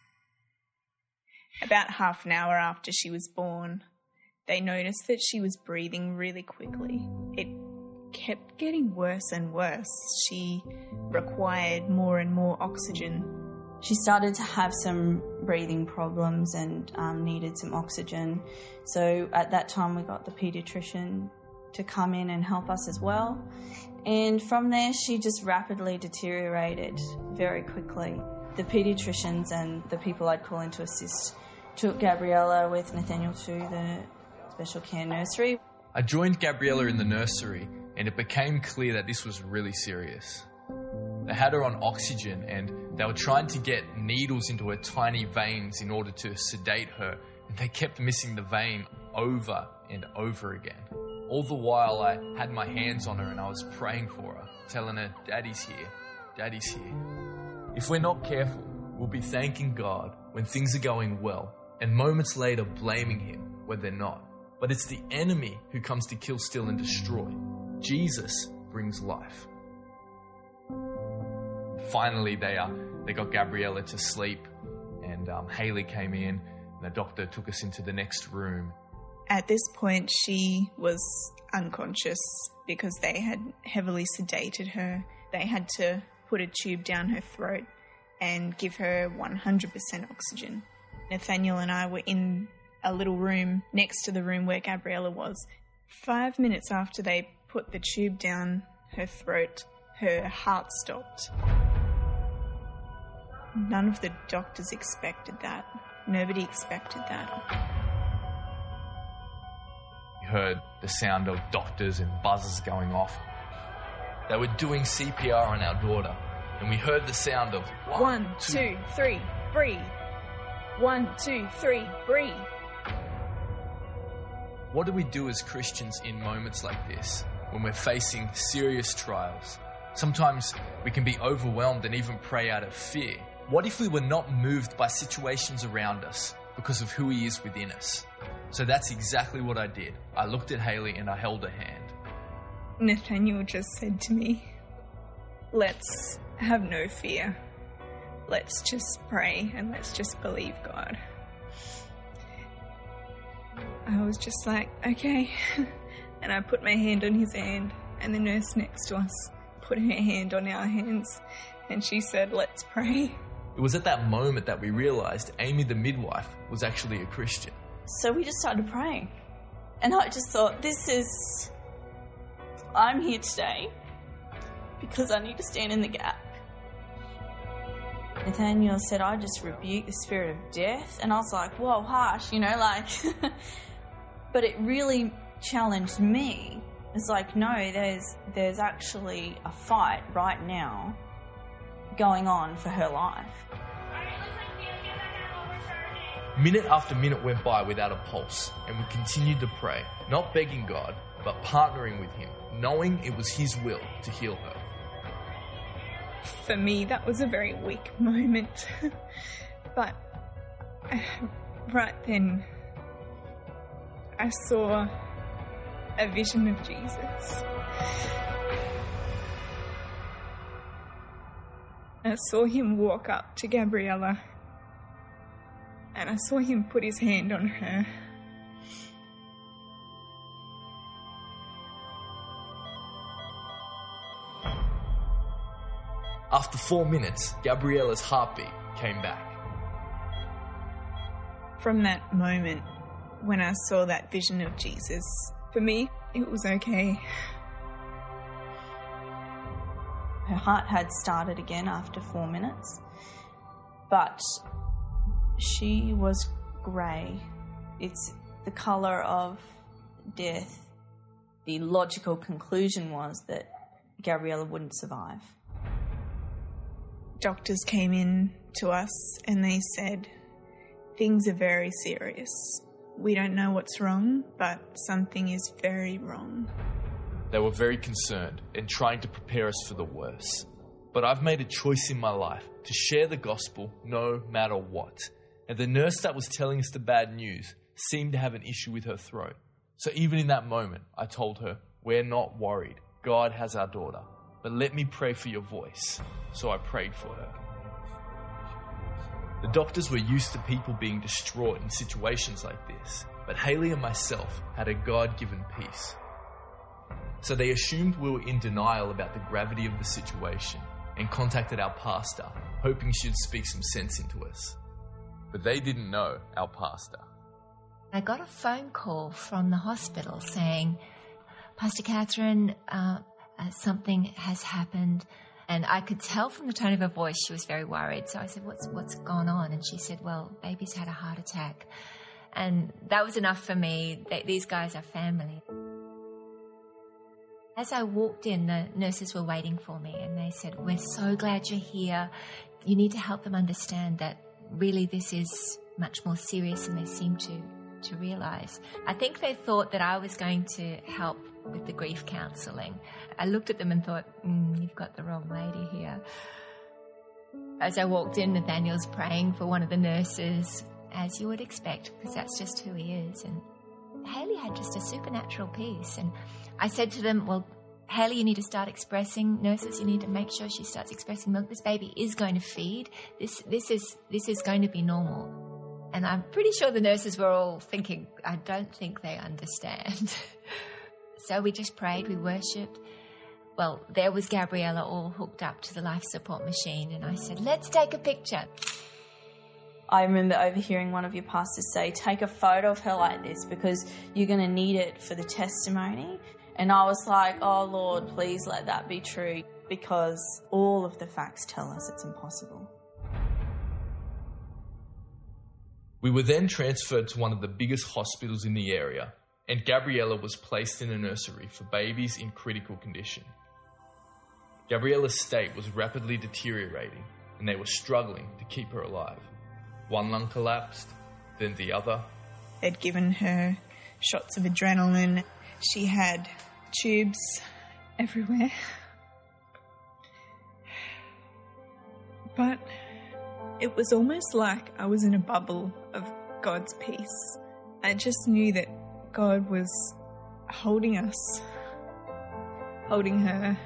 About half an hour after she was born, they noticed that she was breathing really quickly. It kept getting worse and worse. She required more and more oxygen. She started to have some breathing problems and needed some oxygen. So at that time we got the paediatrician to come in and help us as well. And from there she just rapidly deteriorated very quickly. The paediatricians and the people I'd call in to assist took Gabriella with Nathaniel to the special care nursery. I joined Gabriella in the nursery, and it became clear that this was really serious. They had her on oxygen, and they were trying to get needles into her tiny veins in order to sedate her, and they kept missing the vein over and over again. All the while I had my hands on her and I was praying for her, telling her, Daddy's here, Daddy's here. If we're not careful, we'll be thanking God when things are going well, and moments later blaming Him when they're not. But it's the enemy who comes to kill, steal, and destroy. Jesus brings life. Finally, they got Gabriella to sleep, and Hayley came in, and the doctor took us into the next room. At this point, she was unconscious because they had heavily sedated her. They had to put a tube down her throat and give her 100% oxygen. Nathaniel and I were in a little room next to the room where Gabriella was. 5 minutes after they put the tube down her throat, her heart stopped. None of the doctors expected that. Nobody expected that. We heard the sound of doctors and buzzers going off. They were doing CPR on our daughter, and we heard the sound of 1, 2, 3, breathe. 1, 2, 3, breathe. What do we do as Christians in moments like this, when we're facing serious trials? Sometimes we can be overwhelmed and even pray out of fear. What if we were not moved by situations around us because of who He is within us? So that's exactly what I did. I looked at Hayley and I held her hand. Nathaniel just said to me, let's have no fear. Let's just pray and let's just believe God. I was just like, okay. And I put my hand on his hand, and the nurse next to us put her hand on our hands, and she said, let's pray. It was at that moment that we realized Amy the midwife was actually a Christian. So we just started praying. And I just thought, I'm here today because I need to stand in the gap. Nathaniel said, I just rebuke the spirit of death. And I was like, whoa, harsh, but it really challenged me. It's like, no, there's actually a fight right now going on for her life. Minute after minute went by without a pulse, and we continued to pray, not begging God, but partnering with Him, knowing it was His will to heal her. For me, that was a very weak moment. But right then, I saw a vision of Jesus. I saw Him walk up to Gabriella, and I saw Him put His hand on her. After 4 minutes, Gabriella's heartbeat came back. From that moment, when I saw that vision of Jesus, for me, it was okay. Her heart had started again after 4 minutes, but she was grey. It's the colour of death. The logical conclusion was that Gabriella wouldn't survive. Doctors came in to us and they said, things are very serious. We don't know what's wrong, but something is very wrong. They were very concerned and trying to prepare us for the worst. But I've made a choice in my life to share the gospel no matter what. And the nurse that was telling us the bad news seemed to have an issue with her throat. So even in that moment, I told her, we're not worried. God has our daughter. But let me pray for your voice. So I prayed for her. The doctors were used to people being distraught in situations like this, but Hayley and myself had a God-given peace. So they assumed we were in denial about the gravity of the situation and contacted our pastor, hoping she'd speak some sense into us. But they didn't know our pastor. I got a phone call from the hospital saying, Pastor Catherine, something has happened. And I could tell from the tone of her voice she was very worried. So I said, what's gone on? And she said, well, baby's had a heart attack. And that was enough for me. These guys are family. As I walked in, the nurses were waiting for me and they said, we're so glad you're here. You need to help them understand that really this is much more serious than they seem to realise. I think they thought that I was going to help with the grief counselling. I looked at them and thought, you've got the wrong lady here. As I walked in, Nathaniel's praying for one of the nurses, as you would expect, because that's just who he is. And Hayley had just a supernatural peace. And I said to them, well, Hayley, you need to start expressing. Nurses, you need to make sure she starts expressing milk. This baby is going to feed. This is going to be normal. And I'm pretty sure the nurses were all thinking, I don't think they understand. So we just prayed, we worshipped. Well, there was Gabriella all hooked up to the life support machine, and I said, let's take a picture. I remember overhearing one of your pastors say, take a photo of her like this because you're going to need it for the testimony. And I was like, oh, Lord, please let that be true, because all of the facts tell us it's impossible. We were then transferred to one of the biggest hospitals in the area, and Gabriella was placed in a nursery for babies in critical condition. Gabriella's state was rapidly deteriorating, and they were struggling to keep her alive. One lung collapsed, then the other. They'd given her shots of adrenaline. She had tubes everywhere. But it was almost like I was in a bubble of God's peace. I just knew that God was holding us, holding her.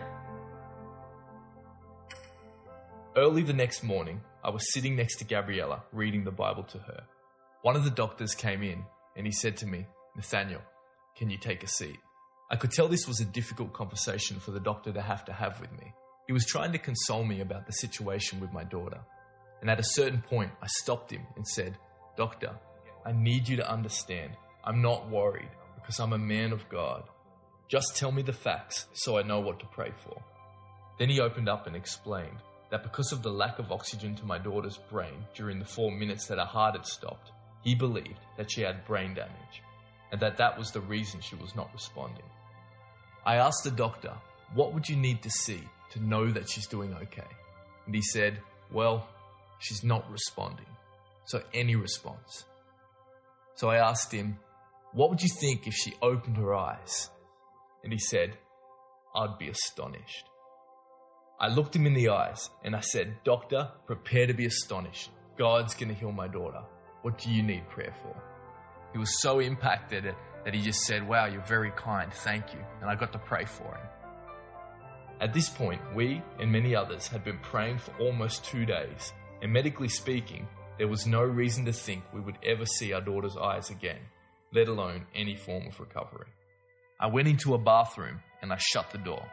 Early the next morning, I was sitting next to Gabriella, reading the Bible to her. One of the doctors came in and he said to me, Nathaniel, can you take a seat? I could tell this was a difficult conversation for the doctor to have with me. He was trying to console me about the situation with my daughter. And at a certain point, I stopped him and said, Doctor, I need you to understand. I'm not worried because I'm a man of God. Just tell me the facts so I know what to pray for. Then he opened up and explained that because of the lack of oxygen to my daughter's brain during the 4 minutes that her heart had stopped, he believed that she had brain damage and that was the reason she was not responding. I asked the doctor, what would you need to see to know that she's doing okay? And he said, well, she's not responding. So any response. So I asked him, what would you think if she opened her eyes? And he said, I'd be astonished. I looked him in the eyes and I said, Doctor, prepare to be astonished. God's going to heal my daughter. What do you need prayer for? He was so impacted that he just said, wow, you're very kind. Thank you. And I got to pray for him. At this point, we and many others had been praying for almost 2 days. And medically speaking, there was no reason to think we would ever see our daughter's eyes again, let alone any form of recovery. I went into a bathroom and I shut the door.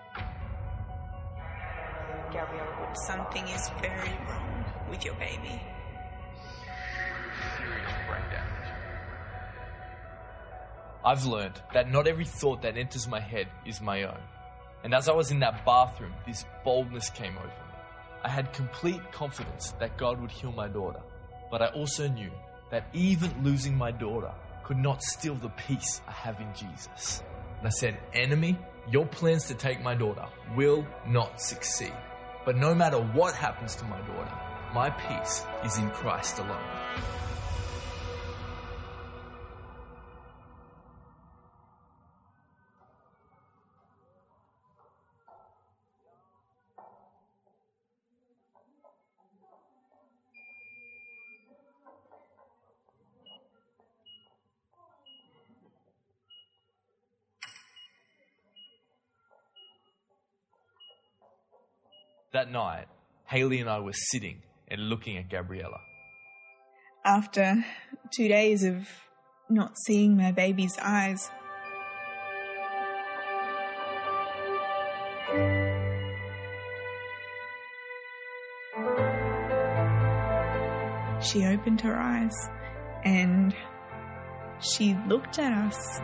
Gabriella, something is very wrong with your baby. Serious brain damage. I've learned that not every thought that enters my head is my own. And as I was in that bathroom, this boldness came over me. I had complete confidence that God would heal my daughter, but I also knew that even losing my daughter could not steal the peace I have in Jesus. And I said, enemy, your plans to take my daughter will not succeed. But no matter what happens to my daughter, my peace is in Christ alone. That night, Haley and I were sitting and looking at Gabriella. After 2 days of not seeing my baby's eyes, she opened her eyes and she looked at us.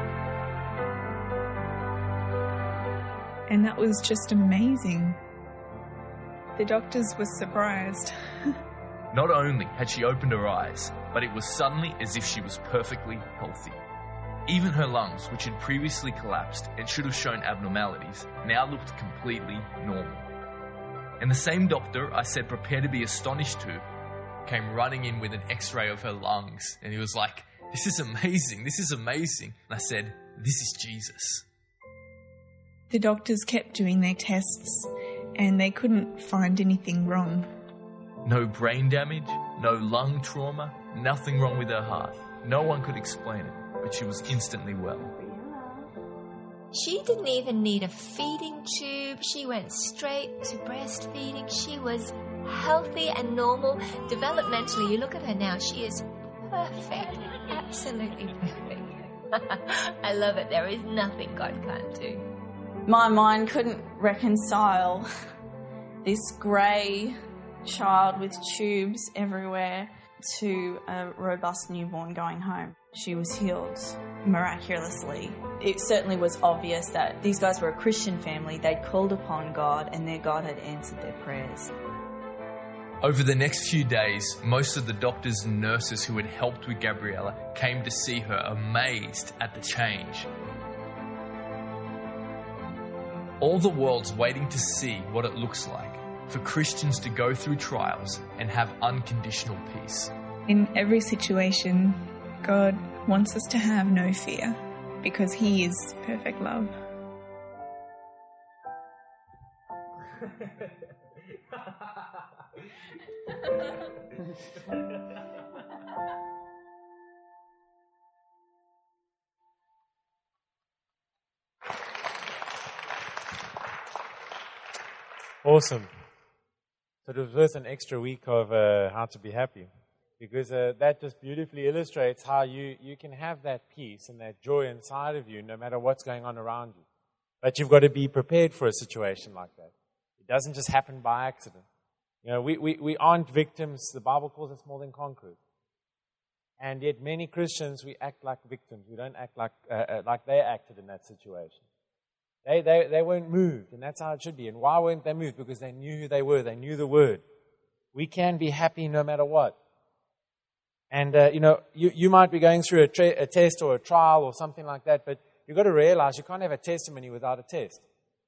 And that was just amazing. The doctors were surprised. Not only had she opened her eyes, but it was suddenly as if she was perfectly healthy. Even her lungs, which had previously collapsed and should have shown abnormalities, now looked completely normal. And the same doctor I said prepare to be astonished to came running in with an x-ray of her lungs, and he was like, this is amazing, this is amazing. And I said, this is Jesus. The doctors kept doing their tests and they couldn't find anything wrong. No brain damage, no lung trauma, nothing wrong with her heart. No one could explain it, but she was instantly well. She didn't even need a feeding tube. She went straight to breastfeeding. She was healthy and normal. Developmentally, you look at her now, she is perfect. Absolutely perfect. I love it. There is nothing God can't do. My mind couldn't reconcile this grey child with tubes everywhere to a robust newborn going home. She was healed miraculously. It certainly was obvious that these guys were a Christian family. They'd called upon God and their God had answered their prayers. Over the next few days, most of the doctors and nurses who had helped with Gabriella came to see her, amazed at the change. All the world's waiting to see what it looks like for Christians to go through trials and have unconditional peace. In every situation, God wants us to have no fear because He is perfect love. Awesome. So it was worth an extra week of How to Be Happy, because that just beautifully illustrates how you can have that peace and that joy inside of you no matter what's going on around you. But you've got to be prepared for a situation like that. It doesn't just happen by accident. You know, we aren't victims. The Bible calls us more than conquerors. And yet many Christians, we act like victims. We don't act like they acted in that situation. They weren't moved, and that's how it should be. And why weren't they moved? Because they knew who they were. They knew the Word. We can be happy no matter what. And, you might be going through a test or a trial or something like that, but you've got to realize you can't have a testimony without a test.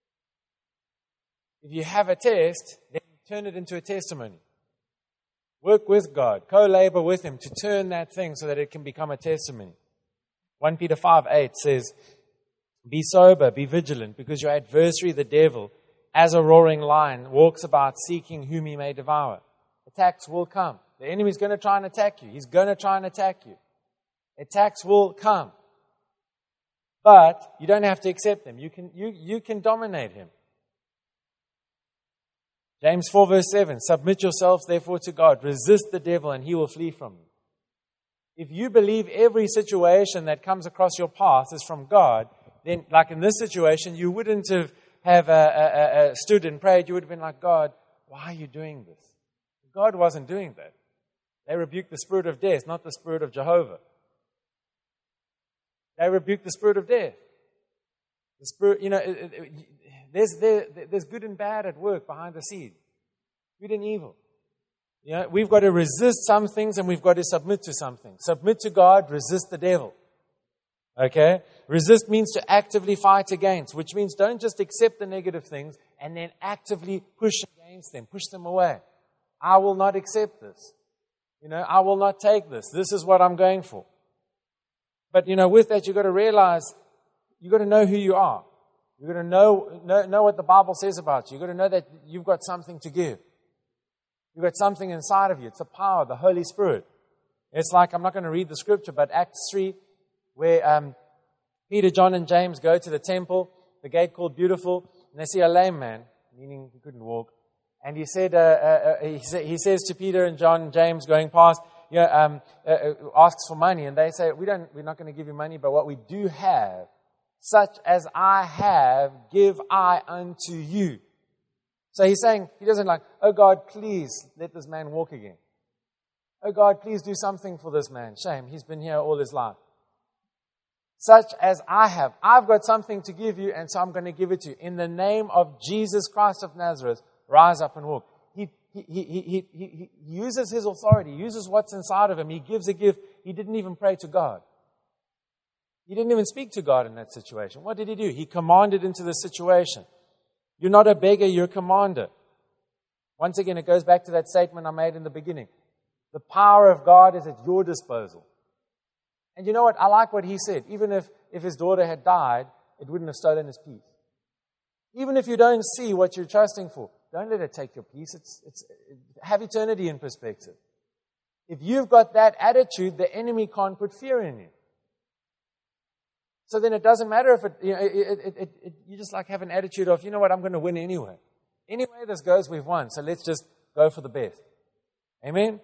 If you have a test, then turn it into a testimony. Work with God. Co-labor with Him to turn that thing so that it can become a testimony. 1 Peter 5:8 says, "Be sober, be vigilant, because your adversary, the devil, as a roaring lion, walks about seeking whom he may devour." Attacks will come. The enemy's going to try and attack you. He's going to try and attack you. Attacks will come. But you don't have to accept them. You can dominate him. James 4 verse 7, "Submit yourselves therefore to God. Resist the devil and he will flee from you." If you believe every situation that comes across your path is from God, then, like in this situation, you wouldn't have stood and prayed. You would have been like, "God, why are you doing this?" God wasn't doing that. They rebuked the spirit of death, not the spirit of Jehovah. They rebuked the spirit of death. The spirit, there's good and bad at work behind the scenes. Good and evil. We've got to resist some things and we've got to submit to some things. Submit to God, resist the devil. Okay? Resist means to actively fight against, which means don't just accept the negative things and then actively push against them, push them away. I will not accept this. I will not take this. This is what I'm going for. But, with that, you've got to realize, you've got to know who you are. You've got to know what the Bible says about you. You've got to know that you've got something to give. You've got something inside of you. It's the power, the Holy Spirit. It's like, I'm not going to read the scripture, but Acts 3, where Peter, John, and James go to the temple, the gate called Beautiful, and they see a lame man, meaning he couldn't walk. And he said, he says to Peter and John and James going past, asks for money, and they say, we're not going to give you money, but what we do have, such as I have, give I unto you. So he's saying, he doesn't like, "Oh God, please let this man walk again. Oh God, please do something for this man. Shame, he's been here all his life. Such as I have. I've got something to give you, and so I'm going to give it to you. In the name of Jesus Christ of Nazareth, rise up and walk." He uses his authority, uses what's inside of him. He gives a gift. He didn't even pray to God. He didn't even speak to God in that situation. What did he do? He commanded into the situation. You're not a beggar, you're a commander. Once again, it goes back to that statement I made in the beginning. The power of God is at your disposal. And you know what? I like what he said. Even if his daughter had died, it wouldn't have stolen his peace. Even if you don't see what you're trusting for, don't let it take your peace. Have eternity in perspective. If you've got that attitude, the enemy can't put fear in you. So then it doesn't matter if you just like have an attitude of, you know what, I'm going to win anyway. Anyway this goes, we've won. So let's just go for the best. Amen?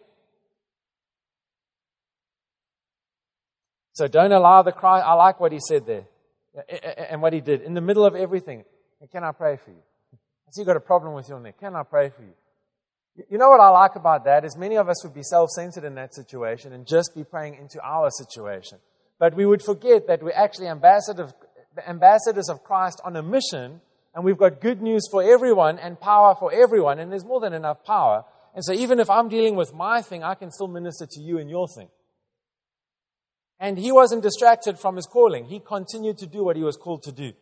So don't allow the cry. I like what he said there and what he did. In the middle of everything, can I pray for you? I see you've got a problem with your neck. Can I pray for you? You know what I like about that is many of us would be self-centered in that situation and just be praying into our situation. But we would forget that we're actually ambassadors of Christ on a mission, and we've got good news for everyone and power for everyone, and there's more than enough power. And so even if I'm dealing with my thing, I can still minister to you in your thing. And he wasn't distracted from his calling. He continued to do what he was called to do.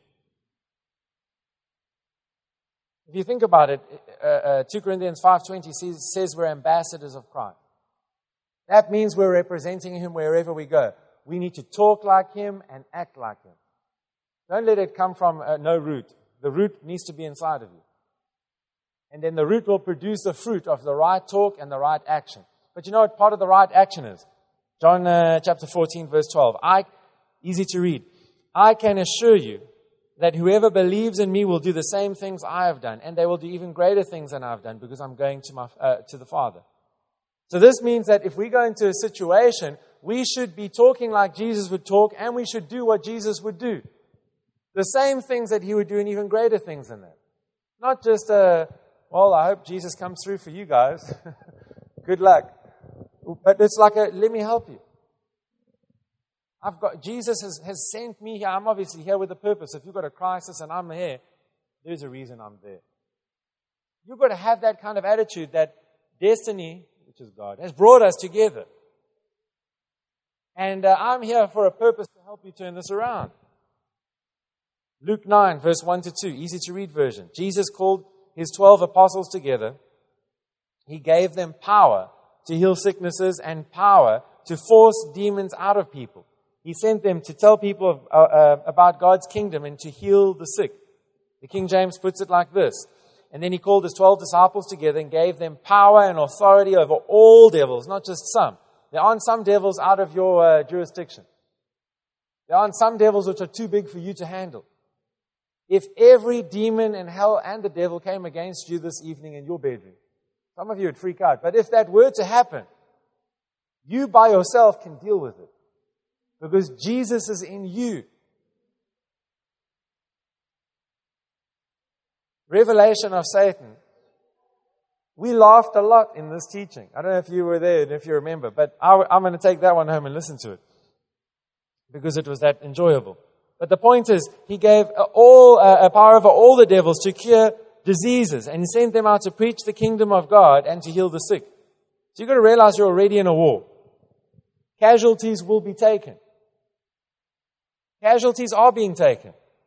If you think about it, 2 Corinthians 5:20 says we're ambassadors of Christ. That means we're representing him wherever we go. We need to talk like him and act like him. Don't let it come from no root. The root needs to be inside of you. And then the root will produce the fruit of the right talk and the right action. But you know what part of the right action is? John chapter 14, verse 12. Easy to read. I can assure you that whoever believes in me will do the same things I have done, and they will do even greater things than I've done, because I'm going to the Father. So this means that if we go into a situation, we should be talking like Jesus would talk, and we should do what Jesus would do. The same things that he would do, and even greater things than that. Not just, I hope Jesus comes through for you guys. Good luck. But it's like let me help you. Jesus has sent me here. I'm obviously here with a purpose. If you've got a crisis and I'm here, there's a reason I'm there. You've got to have that kind of attitude that destiny, which is God, has brought us together. And I'm here for a purpose to help you turn this around. Luke 9, verse 1-2, easy to read version. Jesus called his 12 apostles together. He gave them power to heal sicknesses and power to force demons out of people. He sent them to tell people about God's kingdom and to heal the sick. The King James puts it like this. And then he called his 12 disciples together and gave them power and authority over all devils, not just some. There aren't some devils out of your jurisdiction. There aren't some devils which are too big for you to handle. If every demon in hell and the devil came against you this evening in your bedroom, some of you would freak out. But if that were to happen, you by yourself can deal with it. Because Jesus is in you. Revelation of Satan. We laughed a lot in this teaching. I don't know if you were there and if you remember, but I'm going to take that one home and listen to it. Because it was that enjoyable. But the point is, he gave a power over all the devils to cure diseases. And he sent them out to preach the kingdom of God and to heal the sick. So you've got to realize you're already in a war. Casualties will be taken. Casualties are being taken.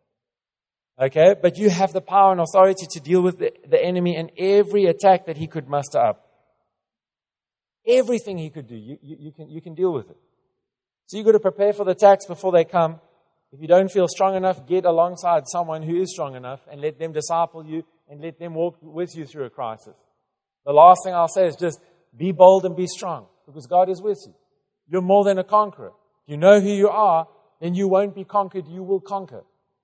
Okay? But you have the power and authority to deal with the enemy and every attack that he could muster up. Everything he could do, you can deal with it. So you've got to prepare for the attacks before they come. If you don't feel strong enough, get alongside someone who is strong enough and let them disciple you and let them walk with you through a crisis. The last thing I'll say is just be bold and be strong, because God is with you. You're more than a conqueror. If you know who you are, then you won't be conquered, you will conquer.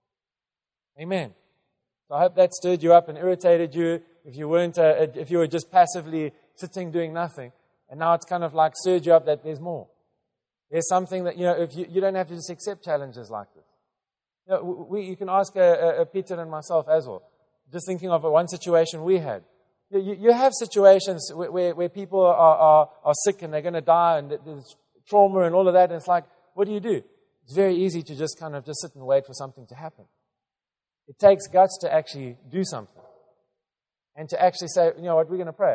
Amen. So I hope that stirred you up and irritated you if you were just passively sitting doing nothing. And now it's kind of like stirred you up that there's more. There's something that, if you don't have to just accept challenges like this. You can ask Peter and myself as well. Just thinking of one situation we had. You have situations where people are sick and they're going to die and there's trauma and all of that. And it's like, what do? It's very easy to just kind of just sit and wait for something to happen. It takes guts to actually do something. And to actually say, you know what, we're going to pray.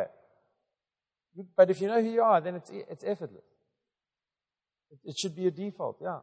But if you know who you are, then it's effortless. It should be a default, yeah.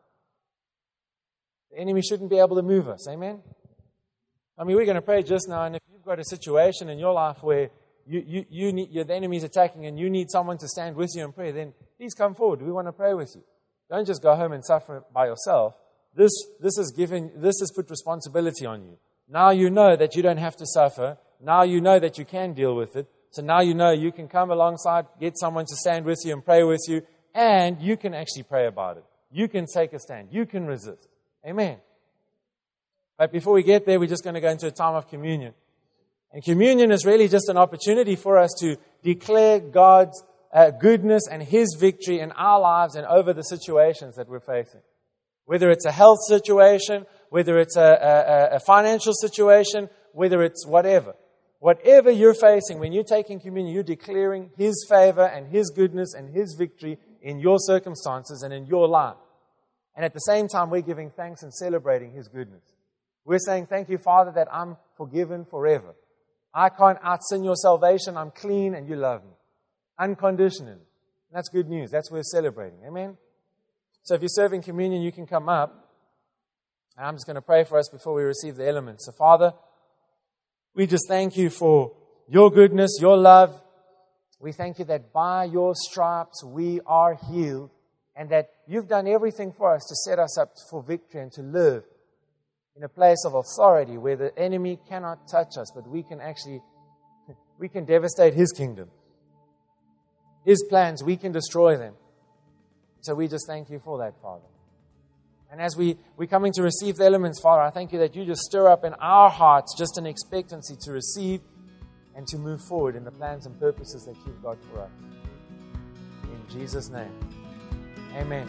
The enemy shouldn't be able to move us, amen? I mean, we're going to pray just now, and if you've got a situation in your life where the enemy's attacking and you need someone to stand with you and pray, then please come forward. We want to pray with you. Don't just go home and suffer by yourself. This has put responsibility on you. Now you know that you don't have to suffer. Now you know that you can deal with it. So now you know you can come alongside, get someone to stand with you and pray with you, and you can actually pray about it. You can take a stand. You can resist. Amen. But before we get there, we're just going to go into a time of communion. And communion is really just an opportunity for us to declare God's goodness and His victory in our lives and over the situations that we're facing. Whether it's a health situation, whether it's a financial situation, whether it's whatever Whatever you're facing, when you're taking communion, you're declaring His favor and His goodness and His victory in your circumstances and in your life. And at the same time, we're giving thanks and celebrating His goodness. We're saying, thank you, Father, that I'm forgiven forever. I can't out-sin your salvation. I'm clean and you love me. Unconditionally. That's good news. That's what we're celebrating. Amen? So if you're serving communion, you can come up. And I'm just going to pray for us before we receive the elements. So, Father, we just thank you for your goodness, your love. We thank you that by your stripes we are healed and that you've done everything for us to set us up for victory and to live in a place of authority where the enemy cannot touch us, but we can devastate his kingdom. His plans, we can destroy them. So we just thank you for that, Father. And as we're coming to receive the elements, Father, I thank you that you just stir up in our hearts just an expectancy to receive and to move forward in the plans and purposes that you've got for us. In Jesus' name, amen.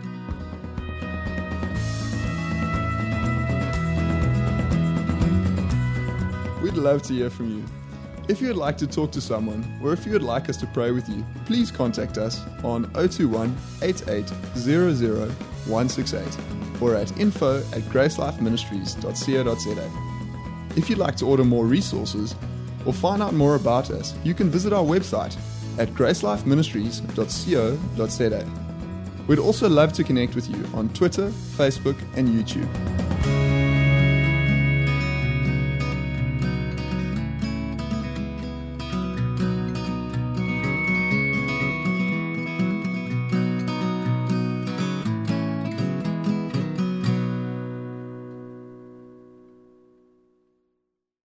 We'd love to hear from you. If you'd like to talk to someone, or if you would like us to pray with you, please contact us on 021 8800 168 or at info@gracelifeministries.co.za. If you'd like to order more resources or find out more about us, you can visit our website at gracelifeministries.co.za. We'd also love to connect with you on Twitter, Facebook, and YouTube.